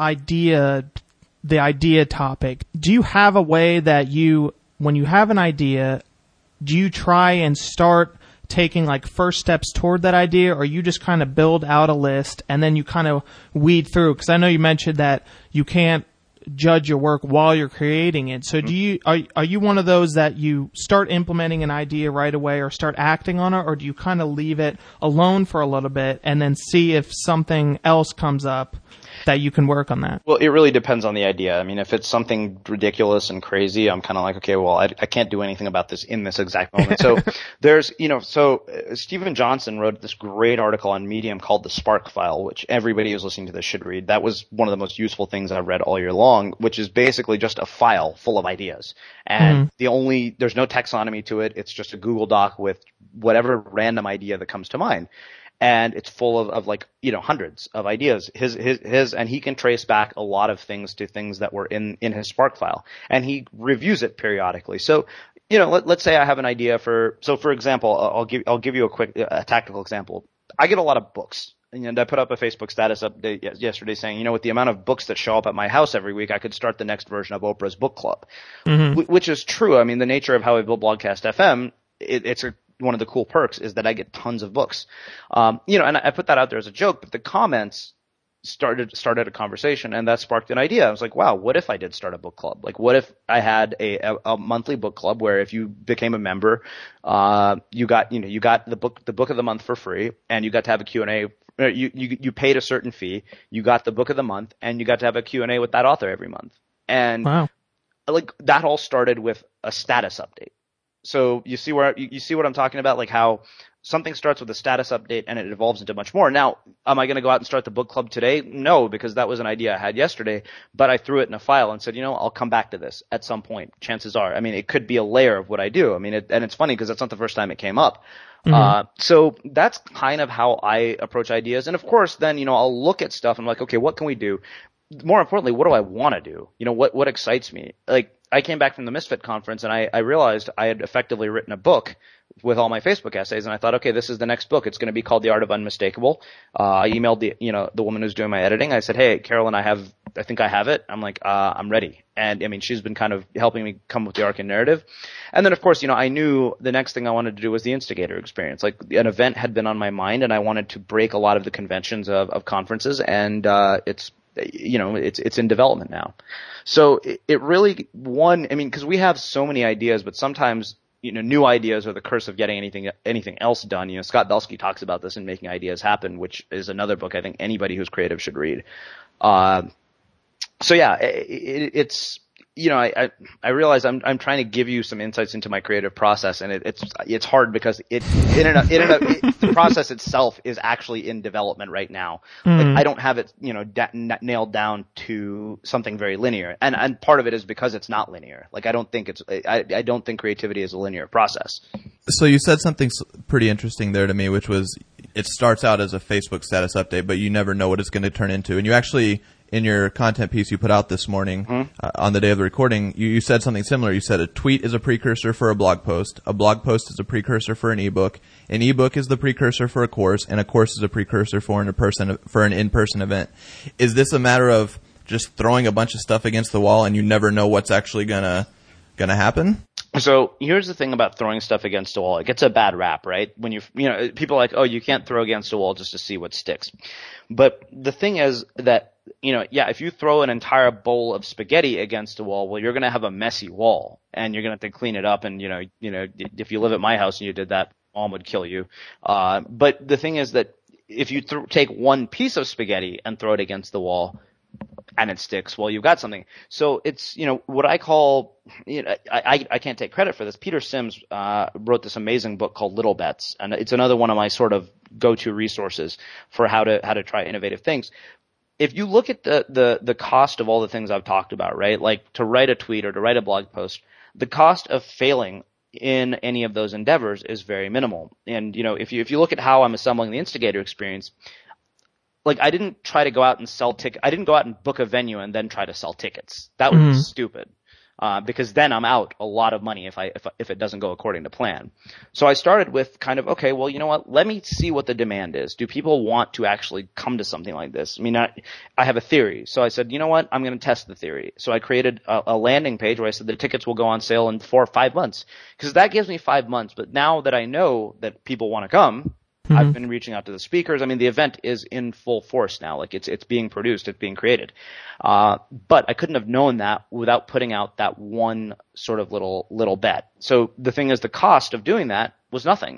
idea topic. Do you have a way that when you have an idea, do you try and start taking like first steps toward that idea, or you just kind of build out a list and then you kind of weed through? Because I know you mentioned that you can't judge your work while you're creating it. So are you one of those that you start implementing an idea right away or start acting on it, or do you kind of leave it alone for a little bit and then see if something else comes up that you can work on that? Well, it really depends on the idea. I mean, if it's something ridiculous and crazy, I'm kind of like, okay, well, I can't do anything about this in this exact moment. So there's, Stephen Johnson wrote this great article on Medium called The Spark File, which everybody who's listening to this should read. That was one of the most useful things I've read all year long, which is basically just a file full of ideas. And there's no taxonomy to it. It's just a Google Doc with whatever random idea that comes to mind. And it's full of like, hundreds of ideas. And he can trace back a lot of things to things that were in his Spark file. And he reviews it periodically. So, let's say I have an idea for example, I'll give you a tactical example. I get a lot of books. And I put up a Facebook status update yesterday saying, with the amount of books that show up at my house every week, I could start the next version of Oprah's book club, which is true. I mean, the nature of how I built Blogcast FM, it's one of the cool perks is that I get tons of books. And I put that out there as a joke, but the comments started a conversation, and that sparked an idea. I was like, wow, what if I did start a book club? Like, what if I had a monthly book club where if you became a member, you got the book of the month for free, and you got to have a Q&A. You paid a certain fee, you got the book of the month, and you got to have a Q&A with that author every month. And wow. Like that all started with a status update. So you see what I'm talking about, like how something starts with a status update and it evolves into much more. Now, am I going to go out and start the book club today? No, because that was an idea I had yesterday, but I threw it in a file and said, I'll come back to this at some point. Chances are, I mean, it could be a layer of what I do. I mean, and it's funny because that's not the first time it came up. So that's kind of how I approach ideas. And of course, then, I'll look at stuff and I'm like, okay, what can we do? More importantly, what do I want to do? What excites me? Like, I came back from the Misfit conference and I realized I had effectively written a book with all my Facebook essays, and I thought, okay, this is the next book. It's going to be called The Art of Unmistakable. I emailed the woman who's doing my editing. I said, hey, Carolyn, I think I have it. I'm like, I'm ready. And I mean, she's been kind of helping me come up with the arc and narrative. And then of course, I knew the next thing I wanted to do was the Instigator Experience. Like, an event had been on my mind and I wanted to break a lot of the conventions of conferences, and it's in development now. So it really, because we have so many ideas, but sometimes, new ideas are the curse of getting anything else done. Scott Belsky talks about this in Making Ideas Happen, which is another book I think anybody who's creative should read. So yeah, it's, I realize I'm trying to give you some insights into my creative process, and it's hard because the process itself is actually in development right now. Like, I don't have it, nailed down to something very linear, and part of it is because it's not linear. Like, I don't think creativity is a linear process. So you said something pretty interesting there to me, which was it starts out as a Facebook status update, but you never know what it's going to turn into, and you actually in your content piece you put out this morning on the day of the recording, you said something similar. You said a tweet is a precursor for a blog post is a precursor for an ebook is the precursor for a course, and a course is a precursor for an in-person event. Is this a matter of just throwing a bunch of stuff against the wall and you never know what's actually gonna happen? So here's the thing about throwing stuff against a wall. It gets a bad rap, right? When people are like, oh, you can't throw against a wall just to see what sticks. But the thing is that, if you throw an entire bowl of spaghetti against a wall, well, you're going to have a messy wall and you're going to have to clean it up. And, if you live at my house and you did that, mom would kill you. But the thing is that if you take one piece of spaghetti and throw it against the wall, and it sticks, well, you've got something. So it's, what I call, I can't take credit for this. Peter Sims wrote this amazing book called Little Bets, and it's another one of my sort of go-to resources for how to try innovative things. If you look at the cost of all the things I've talked about, right? Like to write a tweet or to write a blog post, the cost of failing in any of those endeavors is very minimal. And, if you look at how I'm assembling the Instigator experience, like I didn't try to go out and sell tickets. I didn't go out and book a venue and then try to sell tickets. That would be stupid. Because then I'm out a lot of money if it doesn't go according to plan. So I started with kind of, okay, well, you know what? Let me see what the demand is. Do people want to actually come to something like this? I mean, I have a theory. So I said, you know what? I'm going to test the theory. So I created a landing page where I said the tickets will go on sale in 4 or 5 months, because that gives me 5 months. But now that I know that people want to come, I've been reaching out to the speakers. I mean, the event is in full force now. Like it's being produced, it's being created. But I couldn't have known that without putting out that one sort of little bet. So the thing is, the cost of doing that was nothing.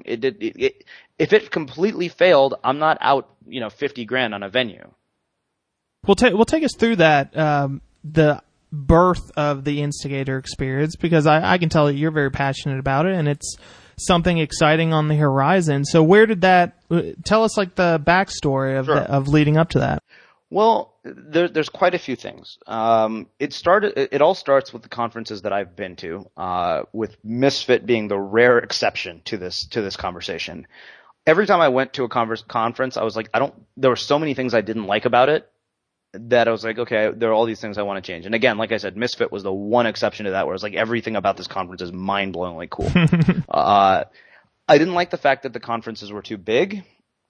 If it completely failed, I'm not out, $50,000 on a venue. We'll take us through that, the birth of the Instigator experience, because I can tell that you're very passionate about it, and it's something exciting on the horizon. So where did that, tell us like the backstory of Sure. of leading up to that. Well, there's quite a few things. It all starts with the conferences that I've been to, with Misfit being the rare exception to this conversation. Every time I went to a conference, I was like, there were so many things I didn't like about it that I was like, okay, there are all these things I want to change. And again, like I said, Misfit was the one exception to that, where it's like everything about this conference is mind-blowingly cool. I didn't like the fact that the conferences were too big,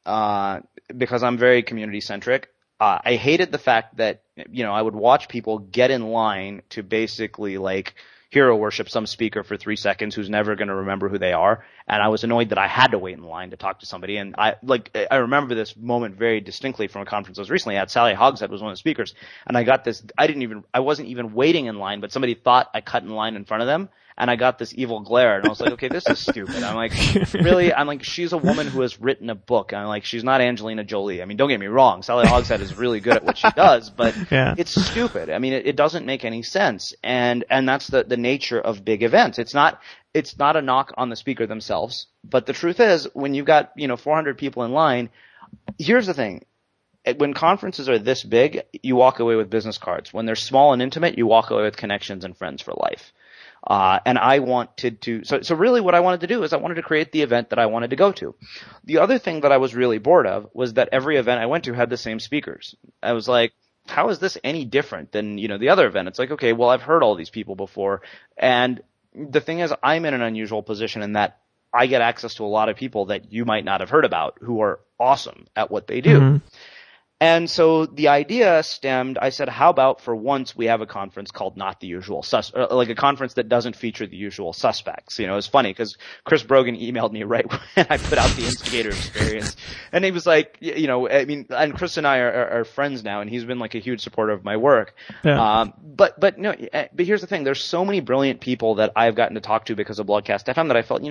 because I'm very community-centric. I hated the fact that, I would watch people get in line to basically like hero worship some speaker for 3 seconds who's never going to remember who they are. And I was annoyed that I had to wait in line to talk to somebody. And I remember this moment very distinctly from a conference I was recently at. Sally Hogshead was one of the speakers. And I got this, I wasn't even waiting in line, but somebody thought I cut in line in front of them. And I got this evil glare, and I was like, okay, this is stupid. I'm like, really? I'm like, she's a woman who has written a book. I'm like, she's not Angelina Jolie. I mean, don't get me wrong. Sally Hogshead is really good at what she does, but It's stupid. I mean, it doesn't make any sense. And that's the nature of big events. It's not a knock on the speaker themselves, but the truth is, when you've got, 400 people in line, here's the thing. When conferences are this big, you walk away with business cards. When they're small and intimate, you walk away with connections and friends for life. And I wanted to, so really what I wanted to do is I wanted to create the event that I wanted to go to. The other thing that I was really bored of was that every event I went to had the same speakers. I was like, how is this any different than, the other event? It's like, okay, well, I've heard all these people before. And the thing is, I'm in an unusual position in that I get access to a lot of people that you might not have heard about who are awesome at what they do. Mm-hmm. And so the idea stemmed, I said, how about for once we have a conference called Not the Usual like a conference that doesn't feature the usual suspects. It's funny because Chris Brogan emailed me right when I put out the Instigator experience. And he was like, and Chris and I are friends now, and he's been like a huge supporter of my work. Yeah. But here's the thing. There's so many brilliant people that I've gotten to talk to because of Blogcast FM that I felt,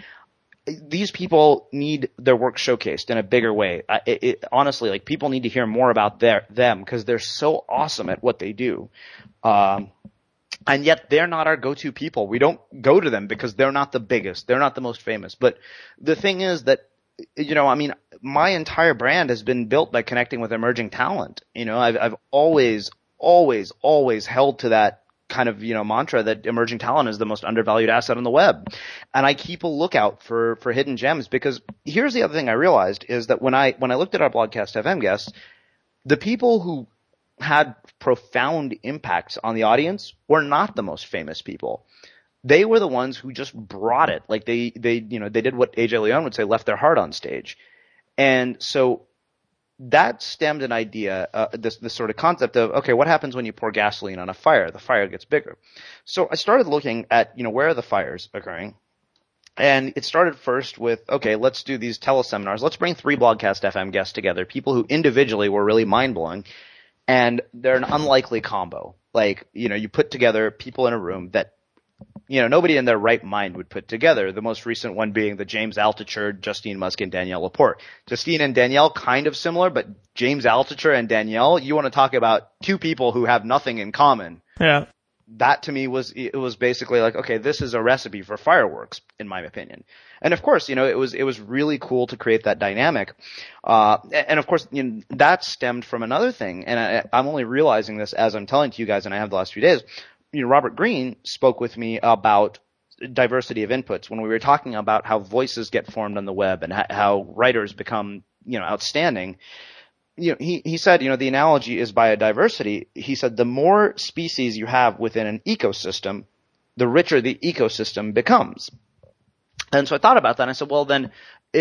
these people need their work showcased in a bigger way. Honestly, like people need to hear more about them because they're so awesome at what they do. And yet they're not our go-to people. We don't go to them because they're not the biggest. They're not the most famous. But the thing is that, my entire brand has been built by connecting with emerging talent. I've always held to that kind of, mantra that emerging talent is the most undervalued asset on the web. And I keep a lookout for hidden gems, because here's the other thing I realized is that when I looked at our Blogcast FM guests, the people who had profound impacts on the audience were not the most famous people. They were the ones who just brought it. Like they did what AJ Leon would say, left their heart on stage. And so that stemmed an idea, this sort of concept of, okay, what happens when you pour gasoline on a fire? The fire gets bigger. So I started looking at, where are the fires occurring? And it started first with, okay, let's do these teleseminars. Let's bring 3 Blogcast FM guests together, people who individually were really mind-blowing. And they're an unlikely combo. Like, you put together people in a room that, nobody in their right mind would put together. The most recent one being the James Altucher, Justine Musk, and Danielle Laporte. Justine and Danielle kind of similar, but James Altucher and Danielle, you want to talk about 2 people who have nothing in common. Yeah. That to me was basically like, okay, this is a recipe for fireworks, in my opinion. And of course, it was really cool to create that dynamic. And of course, that stemmed from another thing. And I'm only realizing this as I'm telling to you guys, and I have the last few days. Robert Greene spoke with me about diversity of inputs when we were talking about how voices get formed on the web and how writers become, outstanding. He said, the analogy is biodiversity. He said the more species you have within an ecosystem, the richer the ecosystem becomes. And so I thought about that and I said, well then,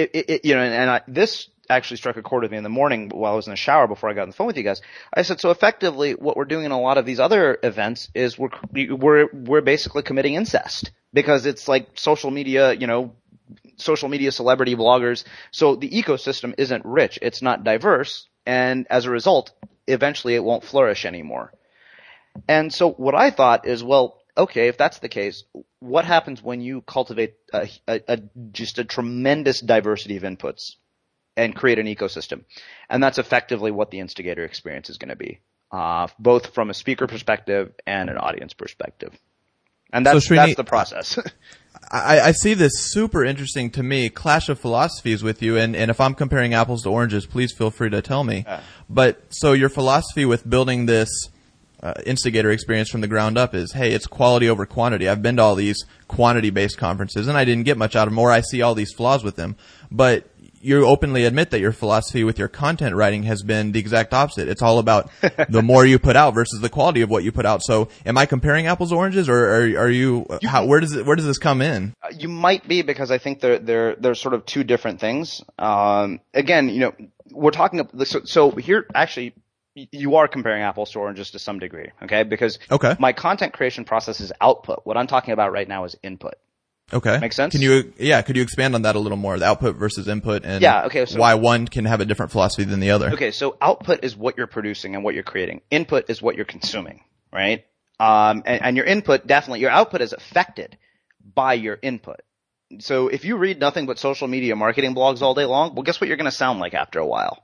this actually struck a chord with me in the morning while I was in the shower before I got on the phone with you guys. I said, so effectively what we're doing in a lot of these other events is we're basically committing incest, because it's like social media celebrity bloggers. So the ecosystem isn't rich. It's not diverse. And as a result, eventually it won't flourish anymore. And so what I thought is, well, okay, if that's the case, what happens when you cultivate just a tremendous diversity of inputs and create an ecosystem? And that's effectively what the Instigator experience is going to be, both from a speaker perspective and an audience perspective. And that's the process. I see this super interesting to me clash of philosophies with you, and if I'm comparing apples to oranges, please feel free to tell me. But so your philosophy with building this Instigator experience from the ground up is, hey, it's quality over quantity. I've been to all these quantity-based conferences, and I didn't get much out of them, or I see all these flaws with them. But you openly admit that your philosophy with your content writing has been the exact opposite. It's all about the more you put out versus the quality of what you put out. So am I comparing apples to oranges, or are you where does this come in? You might be, because I think they're sort of 2 different things. Again, we're talking, so here actually you are comparing apples to oranges to some degree, okay? Because my content creation process is output. What I'm talking about right now is input. Okay. Make sense? Could you expand on that a little more, the output versus input, and so why one can have a different philosophy than the other? Okay, so output is what you're producing and what you're creating. Input is what you're consuming, right? And your input, definitely, your output is affected by your input. So if you read nothing but social media marketing blogs all day long, well, guess what you're going to sound like after a while?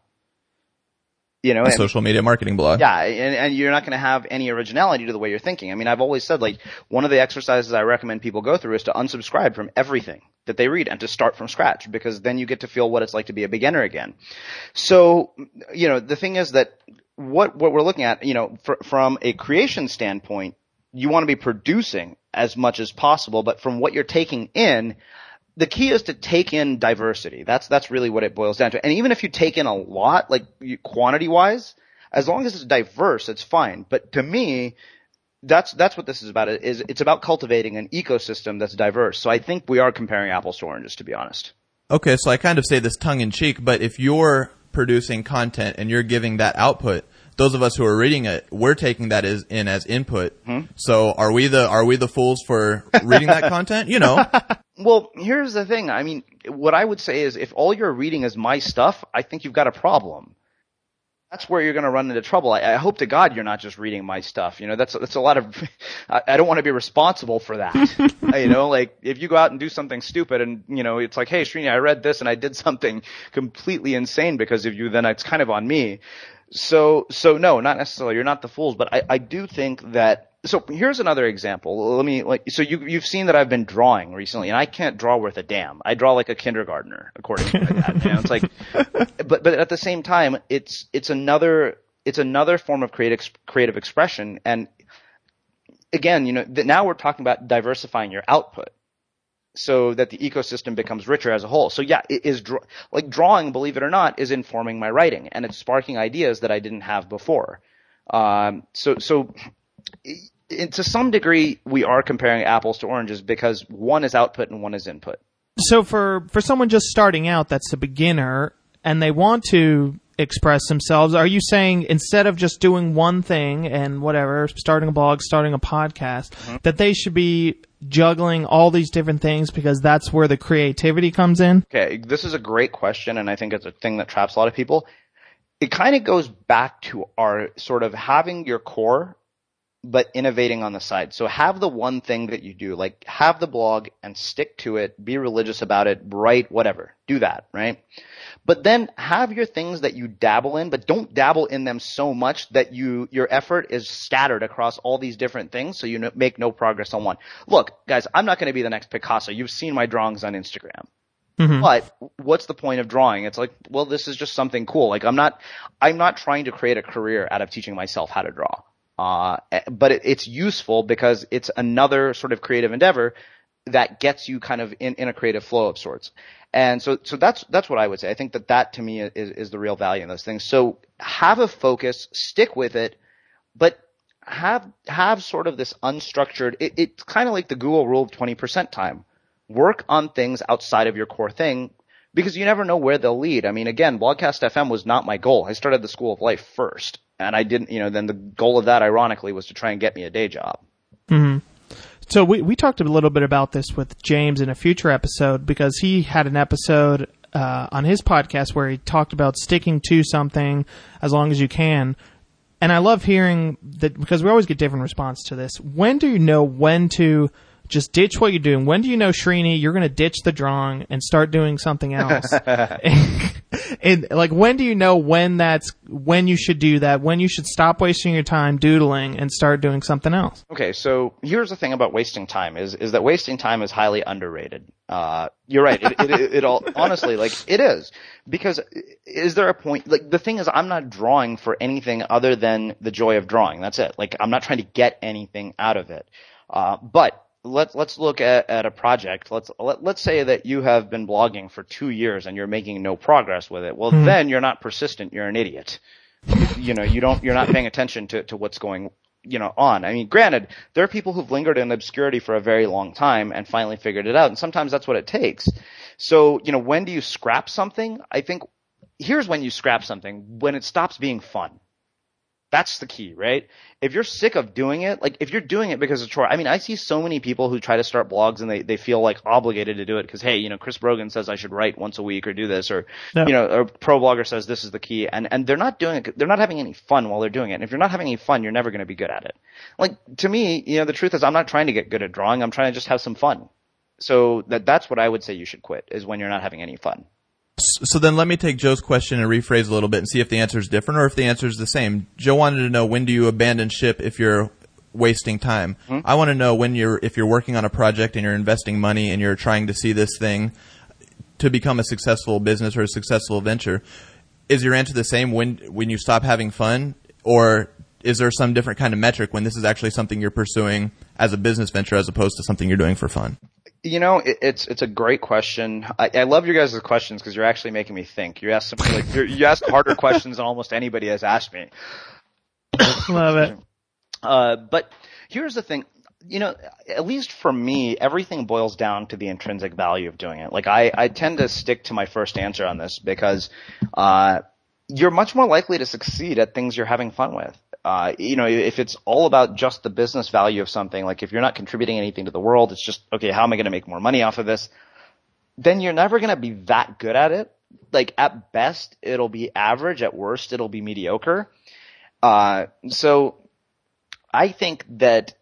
A social media marketing blog. Yeah, and you're not going to have any originality to the way you're thinking. I mean, I've always said, like, one of the exercises I recommend people go through is to unsubscribe from everything that they read and to start from scratch, because then you get to feel what it's like to be a beginner again. So, the thing is that what we're looking at, from a creation standpoint, you want to be producing as much as possible, but from what you're taking in, the key is to take in diversity. That's really what it boils down to. And even if you take in a lot, like quantity wise, as long as it's diverse, it's fine. But to me, that's what this is about. It's about cultivating an ecosystem that's diverse. So I think we are comparing apples to oranges, to be honest. Okay, so I kind of say this tongue in cheek, but if you're producing content and you're giving that output, those of us who are reading it, we're taking that as input. So are we the fools for reading that content? Well, here's the thing. I mean, what I would say is, if all you're reading is my stuff, I think you've got a problem. That's where you're going to run into trouble. I hope to God you're not just reading my stuff. That's a lot of, I don't want to be responsible for that. Like, if you go out and do something stupid and, it's like, hey, Srini, I read this and I did something completely insane because of you, then it's kind of on me. So no, not necessarily. You're not the fools, but I do think that. So here's another example. You've seen that I've been drawing recently, and I can't draw worth a damn. I draw like a kindergartner, according to my dad. It's like, but at the same time, it's another form of creative expression. And again, now we're talking about diversifying your output, so that the ecosystem becomes richer as a whole. So yeah, it is drawing, believe it or not, is informing my writing, and it's sparking ideas that I didn't have before. To some degree, we are comparing apples to oranges because one is output and one is input. So for someone just starting out, that's a beginner, and they want to express themselves, are you saying instead of just doing one thing and whatever, starting a blog, starting a podcast, that they should be juggling all these different things because that's where the creativity comes in? Okay, this is a great question, and I think it's a thing that traps a lot of people. It kind of goes back to our sort of having your core but innovating on the side. So have the one thing that you do, like have the blog and stick to it, be religious about it, write, whatever. Do that, right? But then have your things that you dabble in, but don't dabble in them so much that your effort is scattered across all these different things so you make no progress on one. Look, guys, I'm not going to be the next Picasso. You've seen my drawings on Instagram. Mm-hmm. But what's the point of drawing? It's like, well, this is just something cool. Like I'm not trying to create a career out of teaching myself how to draw. But it's useful because it's another sort of creative endeavor that gets you kind of in a creative flow of sorts. And so that's what I would say. I think that to me is the real value in those things. So have a focus, stick with it, but have sort of this unstructured, it's kind of like the Google rule of 20% time. Work on things outside of your core thing because you never know where they'll lead. I mean, again, Blogcast FM was not my goal. I started the School of Life first. And I didn't, then the goal of that, ironically, was to try and get me a day job. Mm-hmm. So we talked a little bit about this with James in a future episode because he had an episode on his podcast where he talked about sticking to something as long as you can. And I love hearing that because we always get different response to this. When do you know when to just ditch what you're doing? When do you know, Srini, you're going to ditch the drawing and start doing something else? And like, when do you know when you should do that, when you should stop wasting your time doodling and start doing something else? Okay, so here's the thing about wasting time is that wasting time is highly underrated. You're right. It all, honestly, like, it is. Because is there a point, like, the thing is, I'm not drawing for anything other than the joy of drawing. That's it. Like, I'm not trying to get anything out of it. But let's look at a project. Let's say that you have been blogging for 2 years and you're making no progress with it. Well, then you're not persistent. You're an idiot. You're not paying attention to what's going, on. I mean, granted, there are people who've lingered in obscurity for a very long time and finally figured it out. And sometimes that's what it takes. So, when do you scrap something? I think here's when you scrap something, when it stops being fun. That's the key, right? If you're sick of doing it, like if you're doing it because it's a chore, I mean, I see so many people who try to start blogs and they feel like obligated to do it because, hey, Chris Brogan says I should write once a week or do this, or, a pro blogger says this is the key, and they're not doing it, they're not having any fun while they're doing it. And if you're not having any fun, you're never going to be good at it. Like, to me, the truth is I'm not trying to get good at drawing, I'm trying to just have some fun. So that's what I would say you should quit, is when you're not having any fun. So then let me take Joe's question and rephrase a little bit and see if the answer is different or if the answer is the same. Joe wanted to know, when do you abandon ship if you're wasting time? Mm-hmm. I want to know if you're working on a project and you're investing money and you're trying to see this thing to become a successful business or a successful venture. Is your answer the same when you stop having fun, or is there some different kind of metric when this is actually something you're pursuing as a business venture as opposed to something you're doing for fun? It's a great question. I love your guys' questions because you're actually making me think. You ask you ask harder questions than almost anybody has asked me. Love it. But here's the thing. At least for me, everything boils down to the intrinsic value of doing it. Like, I tend to stick to my first answer on this because you're much more likely to succeed at things you're having fun with. If it's all about just the business value of something, like if you're not contributing anything to the world, it's just, okay, how am I going to make more money off of this? Then you're never going to be that good at it. Like, at best, it'll be average. At worst, it'll be mediocre. So I think that,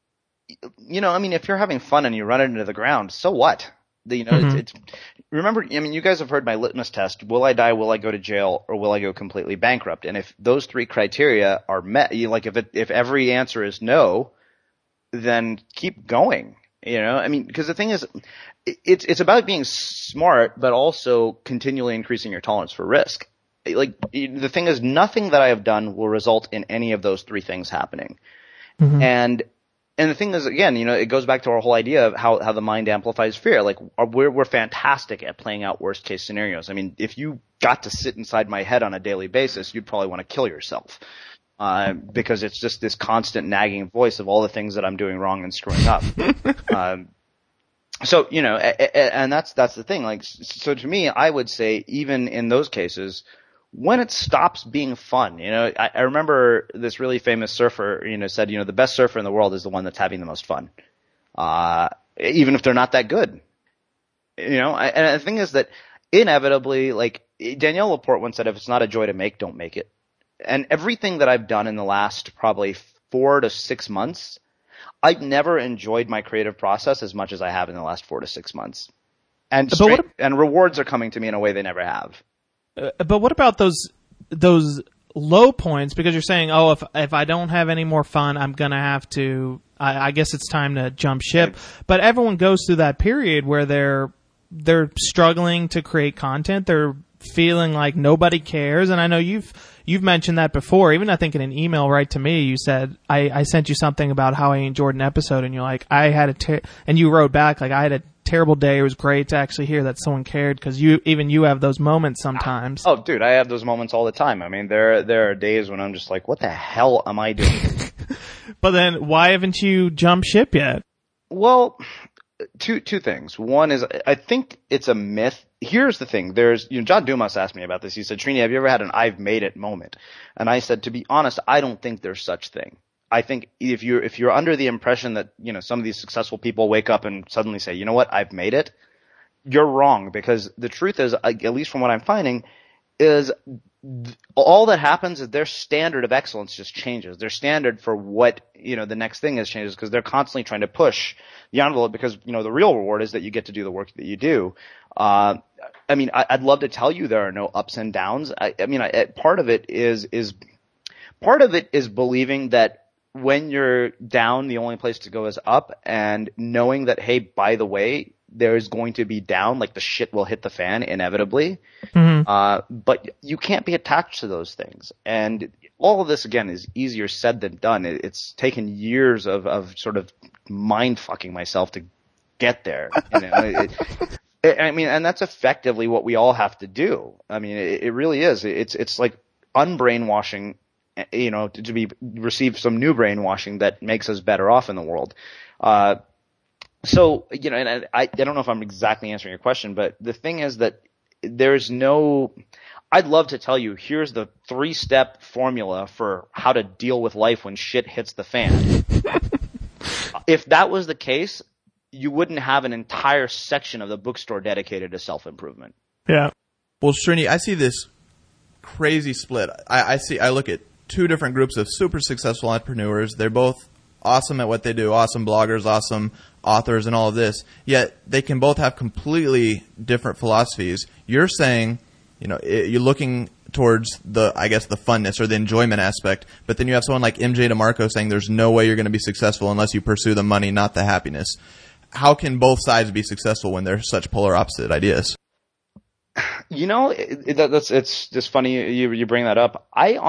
if you're having fun and you run it into the ground, so what? It's remember, you guys have heard my litmus test. Will I die? Will I go to jail? Or will I go completely bankrupt? And if those three criteria are met, if every answer is no, then keep going. Because the thing is, it's about being smart, but also continually increasing your tolerance for risk. Like, the thing is, nothing that I have done will result in any of those three things happening. Mm-hmm. And the thing is, again, it goes back to our whole idea of how the mind amplifies fear. Like, we're fantastic at playing out worst case scenarios. I mean, if you got to sit inside my head on a daily basis, you'd probably want to kill yourself. because it's just this constant nagging voice of all the things that I'm doing wrong and screwing up. So, you know, and that's the thing. Like, so to me, I would say even in those cases, when it stops being fun, you know, I remember this really famous surfer, you know, said, you know, the best surfer in the world is the one that's having the most fun. Even if they're not that good, you know, and the thing is that inevitably, like Danielle Laporte once said, if it's not a joy to make, don't make it. And everything that I've done in the last probably 4 to 6 months, I've never enjoyed my creative process as much as I have in the last 4 to 6 months. And and rewards are coming to me in a way they never have. But what about those low points? Because you're saying, oh, if I don't have any more fun, I'm gonna have to. I guess it's time to jump ship. But everyone goes through that period where they're struggling to create content. They're feeling like nobody cares. And I know you've mentioned that before. Even I think in an email right to me, you said, I sent you something about how I enjoyed an episode, and you're like, and you wrote back, like, I had a terrible day. It was great to actually hear that someone cared, because you have those moments sometimes. Oh, dude, I have those moments all the time. I mean, there are days when I'm just like, what the hell am I doing? But then why haven't you jumped ship yet? Well, two things. One is, I think it's a myth. Here's the thing. John Dumas asked me about this. He said, Srini, have you ever had an I've made it moment? And I said, to be honest, I don't think there's such thing. I think if you're under the impression that, you know, some of these successful people wake up and suddenly say, you know what, I've made it, you're wrong, because the truth is, at least from what I'm finding, is all that happens is their standard of excellence just changes. Their standard for what, you know, the next thing is changes, because they're constantly trying to push the envelope, because, you know, the real reward is that you get to do the work that you do. I mean, I'd love to tell you there are no ups and downs. Part of it is believing that when you're down, the only place to go is up, and knowing that, hey, by the way, there's going to be down, like the shit will hit the fan inevitably. Mm-hmm. But you can't be attached to those things. And all of this, again, is easier said than done. It's taken years of sort of mind fucking myself to get there. You know, and that's effectively what we all have to do. I mean, it really is. It's like unbrainwashing, you know, to receive some new brainwashing that makes us better off in the world. So, you know, and I don't know if I'm exactly answering your question, but the thing is that I'd love to tell you, here's the 3-step formula for how to deal with life when shit hits the fan. If that was the case, you wouldn't have an entire section of the bookstore dedicated to self-improvement. Yeah. Well, Srini, I see this crazy split. I look at 2 different groups of super successful entrepreneurs. They're both awesome at what they do, awesome bloggers, awesome authors, and all of this. Yet they can both have completely different philosophies. You're saying, you know, you're looking towards the funness or the enjoyment aspect, but then you have someone like MJ DeMarco saying there's no way you're going to be successful unless you pursue the money, not the happiness. How can both sides be successful when they're such polar opposite ideas? You know, it's just funny you bring that up.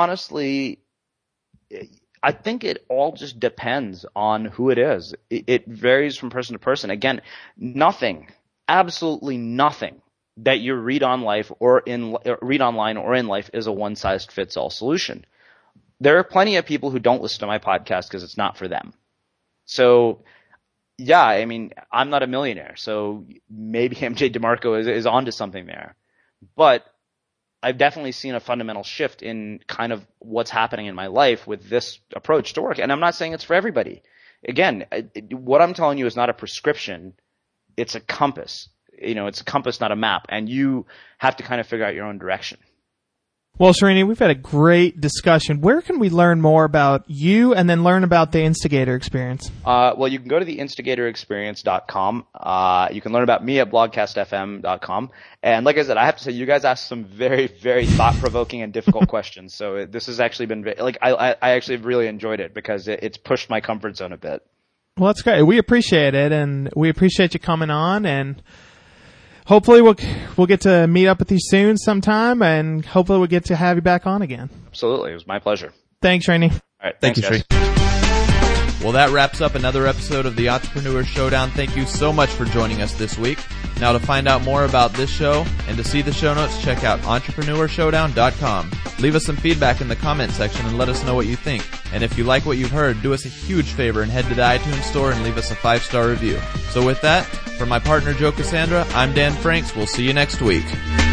I think it all just depends on who it is. It varies from person to person. Again, absolutely nothing that you read online or in life is a one-size-fits-all solution. There are plenty of people who don't listen to my podcast because it's not for them. So, yeah, I mean, I'm not a millionaire, so maybe MJ DeMarco is onto something there. But I've definitely seen a fundamental shift in kind of what's happening in my life with this approach to work. And I'm not saying it's for everybody. Again, what I'm telling you is not a prescription. It's a compass. You know, it's a compass, not a map. And you have to kind of figure out your own direction. Well, Srini, we've had a great discussion. Where can we learn more about you and then learn about the Instigator Experience? Well, you can go to the InstigatorExperience.com. You can learn about me at blogcastfm.com. And like I said, I have to say, you guys asked some very, very thought-provoking and difficult questions. So this has actually been, I actually really enjoyed it because it's pushed my comfort zone a bit. Well, that's great. We appreciate it, and we appreciate you coming on, and hopefully we'll get to meet up with you soon sometime, and hopefully we'll get to have you back on again. Absolutely. It was my pleasure. Thanks, Srini. All right. Thank you, guys. Srini. Well, that wraps up another episode of the Entrepreneur Showdown. Thank you so much for joining us this week. Now, to find out more about this show and to see the show notes, check out entrepreneurshowdown.com. Leave us some feedback in the comment section and let us know what you think. And if you like what you've heard, do us a huge favor and head to the iTunes store and leave us a 5-star review. So with that, for my partner Joe Cassandra, I'm Dan Franks. We'll see you next week.